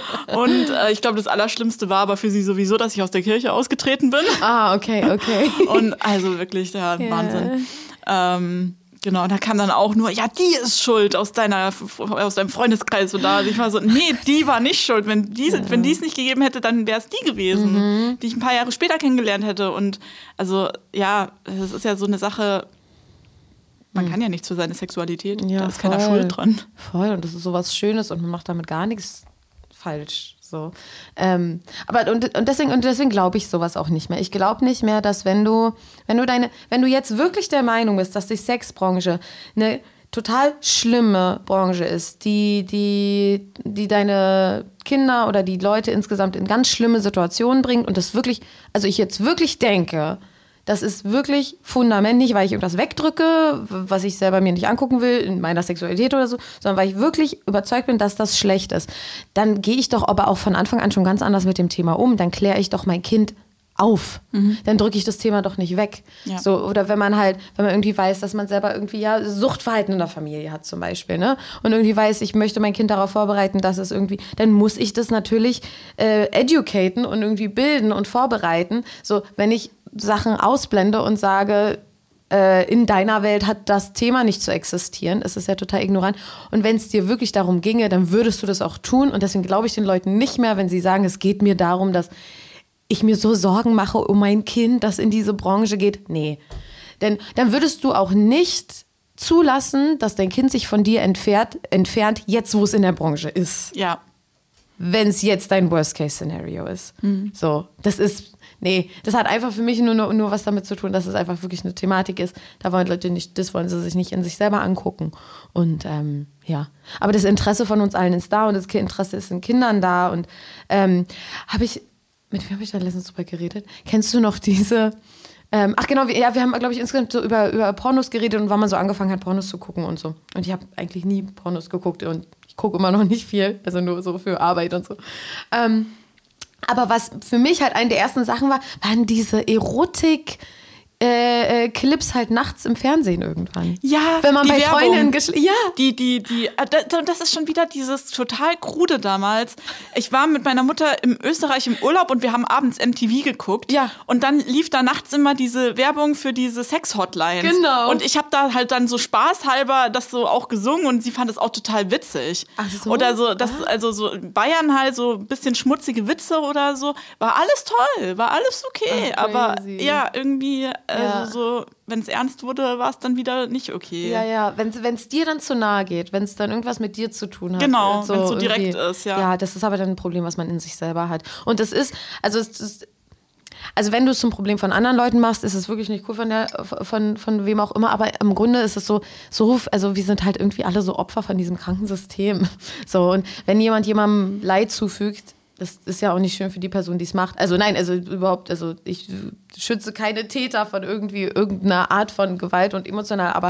Und äh, ich glaube, das Allerschlimmste war aber für sie sowieso, dass ich aus der Kirche ausgetreten bin. Ah, okay, okay. Und also wirklich, ja, yeah. Wahnsinn. Ähm, Genau, und da kam dann auch nur, ja, die ist schuld aus deiner, aus deinem Freundeskreis. Und da ich war so, nee, die war nicht schuld. Wenn die ja. wenn die es nicht gegeben hätte, dann wäre es die gewesen, mhm. die ich ein paar Jahre später kennengelernt hätte. Und also, ja, das ist ja so eine Sache, man mhm. kann ja nichts für seine Sexualität. Ja, da ist voll. keiner schuld dran. Voll, und das ist sowas Schönes und man macht damit gar nichts falsch. So. Ähm, aber und, und deswegen, und deswegen glaube ich sowas auch nicht mehr. Ich glaube nicht mehr, dass wenn du, wenn du deine, wenn du jetzt wirklich der Meinung bist, dass die Sexbranche eine total schlimme Branche ist, die, die, die deine Kinder oder die Leute insgesamt in ganz schlimme Situationen bringt und das wirklich, also ich jetzt wirklich denke, das ist wirklich Fundament, nicht weil ich irgendwas wegdrücke, was ich selber mir nicht angucken will, in meiner Sexualität oder so, sondern weil ich wirklich überzeugt bin, dass das schlecht ist. Dann gehe ich doch aber auch von Anfang an schon ganz anders mit dem Thema um. Dann kläre ich doch mein Kind auf. Mhm. Dann drücke ich das Thema doch nicht weg. Ja. So, oder wenn man halt, wenn man irgendwie weiß, dass man selber irgendwie ja Suchtverhalten in der Familie hat zum Beispiel, ne? Und irgendwie weiß, ich möchte mein Kind darauf vorbereiten, dass es irgendwie, dann muss ich das natürlich äh, educaten und irgendwie bilden und vorbereiten. So, wenn ich Sachen ausblende und sage, äh, in deiner Welt hat das Thema nicht zu existieren. Es ist ja total ignorant. Und wenn es dir wirklich darum ginge, dann würdest du das auch tun. Und deswegen glaube ich den Leuten nicht mehr, wenn sie sagen, es geht mir darum, dass ich mir so Sorgen mache um mein Kind, das in diese Branche geht. Nee. Denn dann würdest du auch nicht zulassen, dass dein Kind sich von dir entfernt, entfernt jetzt, wo es in der Branche ist. Ja. Wenn es jetzt dein Worst-Case-Szenario ist. Mhm. So, das ist... Nee, das hat einfach für mich nur, nur, nur was damit zu tun, dass es einfach wirklich eine Thematik ist. Da wollen Leute nicht, das wollen sie sich nicht in sich selber angucken. Und ähm, ja, aber das Interesse von uns allen ist da und das Interesse ist in Kindern da. Und ähm, habe ich, mit wem habe ich da letztens drüber geredet? Kennst du noch diese, ähm, ach genau, wir, ja, wir haben, glaube ich, insgesamt so über, über Pornos geredet und wann man so angefangen hat, Pornos zu gucken und so. Und ich habe eigentlich nie Pornos geguckt und ich gucke immer noch nicht viel, also nur so für Arbeit und so. Ähm, Aber was für mich halt eine der ersten Sachen war, waren diese Erotik- Äh, äh, Clips halt nachts im Fernsehen irgendwann. Ja, wenn man die bei Werbung. Freundinnen geschl- ja. Die, die, die, das ist schon wieder dieses total krude damals. Ich war mit meiner Mutter in Österreich im Urlaub und wir haben abends M T V geguckt. Ja. Und dann lief da nachts immer diese Werbung für diese Sex-Hotlines. Genau. Und ich habe da halt dann so spaßhalber das so auch gesungen und sie fand es auch total witzig. Ach so. Oder so, das, also so Bayern halt so ein bisschen schmutzige Witze oder so. War alles toll, war alles okay. Ach, aber crazy. ja, irgendwie. Also ja. so, wenn es ernst wurde, war es dann wieder nicht okay. Ja, ja, wenn es dir dann zu nahe geht, wenn es dann irgendwas mit dir zu tun hat. Genau, so wenn es so direkt ist, ja. Ja, das ist aber dann ein Problem, was man in sich selber hat. Und das ist, also es ist, also wenn du es zum Problem von anderen Leuten machst, ist es wirklich nicht cool von der, von, von wem auch immer, aber im Grunde ist es so, so, also wir sind halt irgendwie alle so Opfer von diesem kranken System. So, und wenn jemand jemandem Leid zufügt, das ist ja auch nicht schön für die Person, die es macht. Also nein, also überhaupt, also ich schütze keine Täter von irgendwie irgendeiner Art von Gewalt und emotional, aber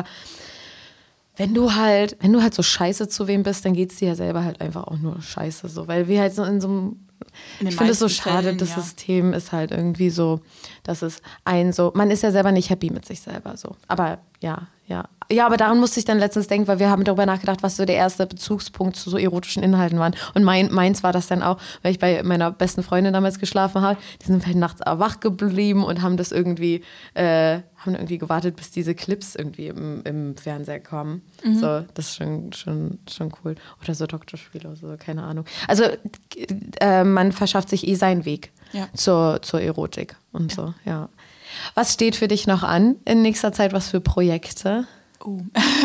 wenn du halt, wenn du halt so scheiße zu wem bist, dann geht's dir ja selber halt einfach auch nur scheiße, so, weil wir halt so in so einem, ich finde es so schade, Fällen, das ja. System ist halt irgendwie so, dass es ein so, man ist ja selber nicht happy mit sich selber, so, aber ja, ja. Ja, aber daran musste ich dann letztens denken, weil wir haben darüber nachgedacht, was so der erste Bezugspunkt zu so erotischen Inhalten waren. Und mein, meins war das dann auch, weil ich bei meiner besten Freundin damals geschlafen habe. Die sind halt nachts wach geblieben und haben das irgendwie, äh, haben irgendwie gewartet, bis diese Clips irgendwie im, im Fernseher kommen. Mhm. So, das ist schon, schon, schon cool. Oder so Doktorspiele oder so, keine Ahnung. Also äh, man verschafft sich eh seinen Weg ja. zur, zur Erotik und ja. so, ja. Was steht für dich noch an in nächster Zeit? Was für Projekte? Oh.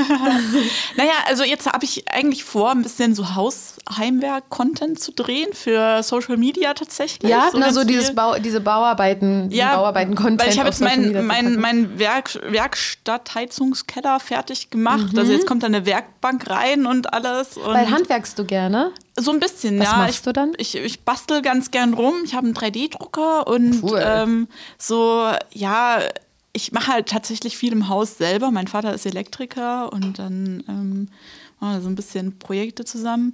Naja, also jetzt habe ich eigentlich vor, ein bisschen so Haus-Heimwerk-Content zu drehen für Social Media tatsächlich. Ja, so na, so viel. dieses Bau, diese Bauarbeiten, ja, Bauarbeiten-Content. Weil ich habe auf jetzt Social Media meinen zu mein, packen. mein Werk, Werkstattheizungskeller fertig gemacht. Mhm. Also jetzt kommt da eine Werkbank rein und alles. Und Weil handwerkst du gerne? so ein bisschen, Was ja. machst ich, du dann? Ich, ich bastel ganz gern rum. Ich habe einen drei D Drucker und Cool. ähm, so, ja, ich mache halt tatsächlich viel im Haus selber. Mein Vater ist Elektriker und dann ähm, machen wir so ein bisschen Projekte zusammen.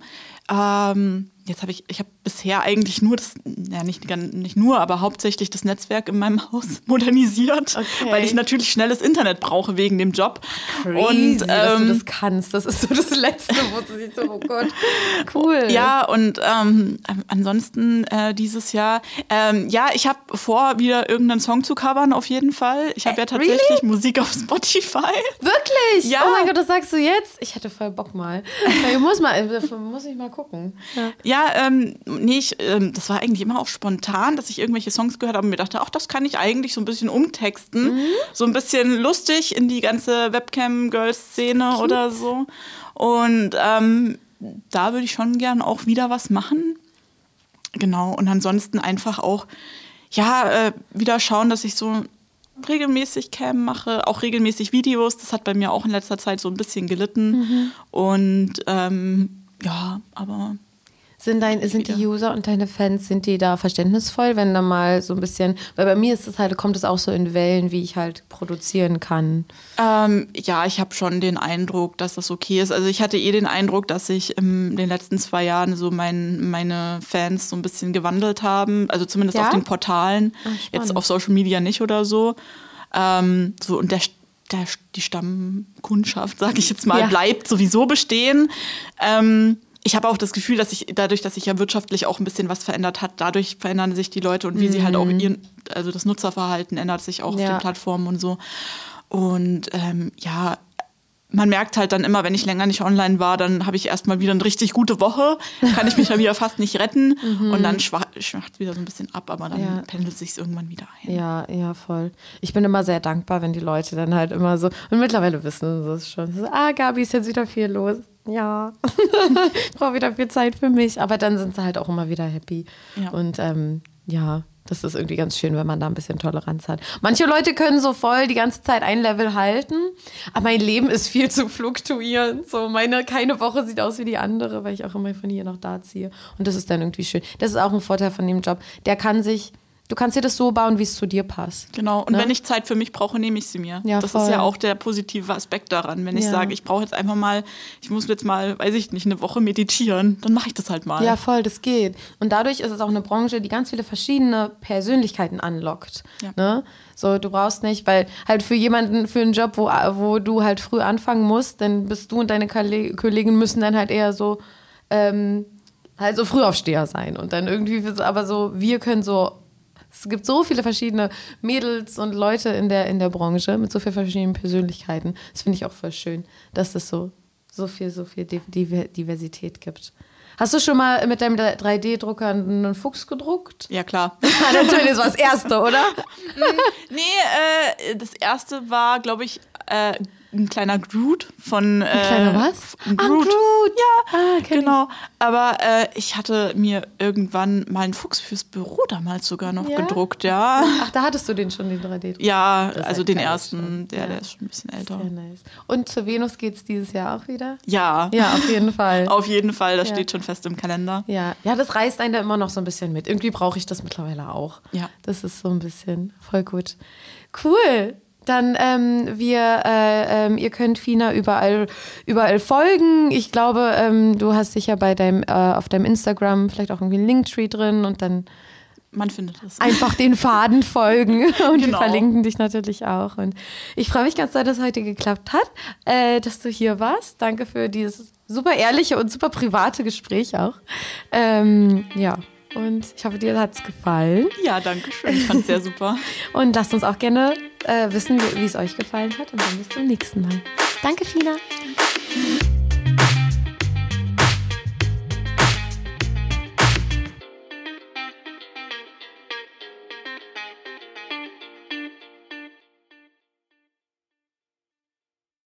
Ähm, jetzt habe ich, ich habe bisher eigentlich nur das, ja nicht, nicht nur, aber hauptsächlich das Netzwerk in meinem Haus modernisiert, Okay. weil ich natürlich schnelles Internet brauche wegen dem Job. Crazy, und, dass du ähm, das kannst. Das ist so das Letzte, wo du siehst, so, oh Gott, cool. Ja, und ähm, ansonsten äh, dieses Jahr, ähm, ja, ich habe vor, wieder irgendeinen Song zu covern, auf jeden Fall. Ich habe ja tatsächlich really? Musik auf Spotify. Wirklich? Ja. Oh mein Gott, das sagst du jetzt? Ich hätte voll Bock mal. Ich muss mal, muss ich mal gucken. Ja. Ja, ähm, nee, ich, ähm, das war eigentlich immer auch spontan, dass ich irgendwelche Songs gehört habe und mir dachte, ach, das kann ich eigentlich so ein bisschen umtexten. Mhm. So ein bisschen lustig in die ganze Webcam-Girl-Szene oder so. Und ähm, da würde ich schon gern auch wieder was machen. Genau, und ansonsten einfach auch, ja, äh, wieder schauen, dass ich so regelmäßig Cam mache, auch regelmäßig Videos. Das hat bei mir auch in letzter Zeit so ein bisschen gelitten. Mhm. Und ähm, ja, aber... Sind, dein, sind die User und deine Fans, sind die da verständnisvoll, wenn da mal so ein bisschen, weil bei mir ist es halt, kommt es auch so in Wellen, wie ich halt produzieren kann. Ähm, ja, ich habe schon den Eindruck, dass das okay ist. Also ich hatte eh den Eindruck, dass sich in den letzten zwei Jahren so mein, meine Fans so ein bisschen gewandelt haben, also zumindest ja? auf den Portalen, Ach, jetzt auf Social Media nicht oder so. Ähm, so und der, der, die Stammkundschaft, sage ich jetzt mal, ja. bleibt sowieso bestehen. Ähm, Ich habe auch das Gefühl, dass sich dadurch, dass sich ja wirtschaftlich auch ein bisschen was verändert hat, dadurch verändern sich die Leute und wie mhm. sie halt auch ihren, also das Nutzerverhalten ändert sich auch ja. auf den Plattformen und so. Und ähm, ja, man merkt halt dann immer, wenn ich länger nicht online war, dann habe ich erstmal wieder eine richtig gute Woche, kann ich mich dann wieder fast nicht retten mhm. und dann schwacht es wieder so ein bisschen ab, aber dann ja. pendelt es sich irgendwann wieder ein. Ja, ja, voll. Ich bin immer sehr dankbar, wenn die Leute dann halt immer so, und mittlerweile wissen sie es schon, so, ah, Gabi, ist jetzt wieder viel los. Ja, ich brauche wieder viel Zeit für mich, aber dann sind sie halt auch immer wieder happy. Ja. Und ähm, ja, das ist irgendwie ganz schön, wenn man da ein bisschen Toleranz hat. Manche Leute können so voll die ganze Zeit ein Level halten, aber mein Leben ist viel zu fluktuierend. So meine, keine Woche sieht aus wie die andere, weil ich auch immer von hier nach da ziehe. Und das ist dann irgendwie schön. Das ist auch ein Vorteil von dem Job. Der kann sich, du kannst dir das so bauen, wie es zu dir passt. Genau, und ne? wenn ich Zeit für mich brauche, nehme ich sie mir. Ja, das voll. ist ja auch der positive Aspekt daran. Wenn ich ja. sage, ich brauche jetzt einfach mal, ich muss jetzt mal, weiß ich nicht, eine Woche meditieren, dann mache ich das halt mal. Ja, voll, das geht. Und dadurch ist es auch eine Branche, die ganz viele verschiedene Persönlichkeiten anlockt. Ja. Ne? So, du brauchst nicht, weil halt für jemanden, für einen Job, wo, wo du halt früh anfangen musst, dann bist du und deine Kollegen müssen dann halt eher so, ähm, halt so Frühaufsteher sein. Und dann irgendwie, aber so, wir können so, es gibt so viele verschiedene Mädels und Leute in der, in der Branche mit so vielen verschiedenen Persönlichkeiten. Das finde ich auch voll schön, dass es so, so viel, so viel Diversität gibt. Hast du schon mal mit deinem drei D Drucker einen Fuchs gedruckt? Ja, klar. Ah, natürlich, das war das Erste, oder? Nee, äh, das Erste war, glaube ich, äh, ein kleiner Groot von... Äh, ein kleiner was? Ein Groot. Ah, Groot. Ja, ah, genau. Ich. Aber äh, ich hatte mir irgendwann mal einen Fuchs fürs Büro damals sogar noch ja? gedruckt, ja. Ach, da hattest du den schon, den drei D Drucker? Ja, also den ersten, der, ja. der ist schon ein bisschen älter. Sehr nice. Und zur Venus geht's dieses Jahr auch wieder? Ja. Ja, auf jeden Fall. Auf jeden Fall, das ja. steht schon fest im Kalender. Ja, ja, das reißt einen da immer noch so ein bisschen mit. Irgendwie brauche ich das mittlerweile auch. Ja. Das ist so ein bisschen voll gut. Cool. Dann ähm, wir, äh, ähm, ihr könnt Fina überall, überall folgen. Ich glaube, ähm, du hast sicher bei deinem, äh, auf deinem Instagram vielleicht auch irgendwie einen Linktree drin und dann man findet es. Einfach den Faden folgen und genau. Die verlinken dich natürlich auch. Und ich freue mich ganz doll, dass es heute geklappt hat, äh, dass du hier warst. Danke für dieses super ehrliche und super private Gespräch auch. Ähm, ja. Und ich hoffe, dir hat es gefallen. Ja, danke schön. Ich fand es sehr super. Und lasst uns auch gerne äh, wissen, wie es euch gefallen hat. Und dann bis zum nächsten Mal. Danke, Fina. Danke.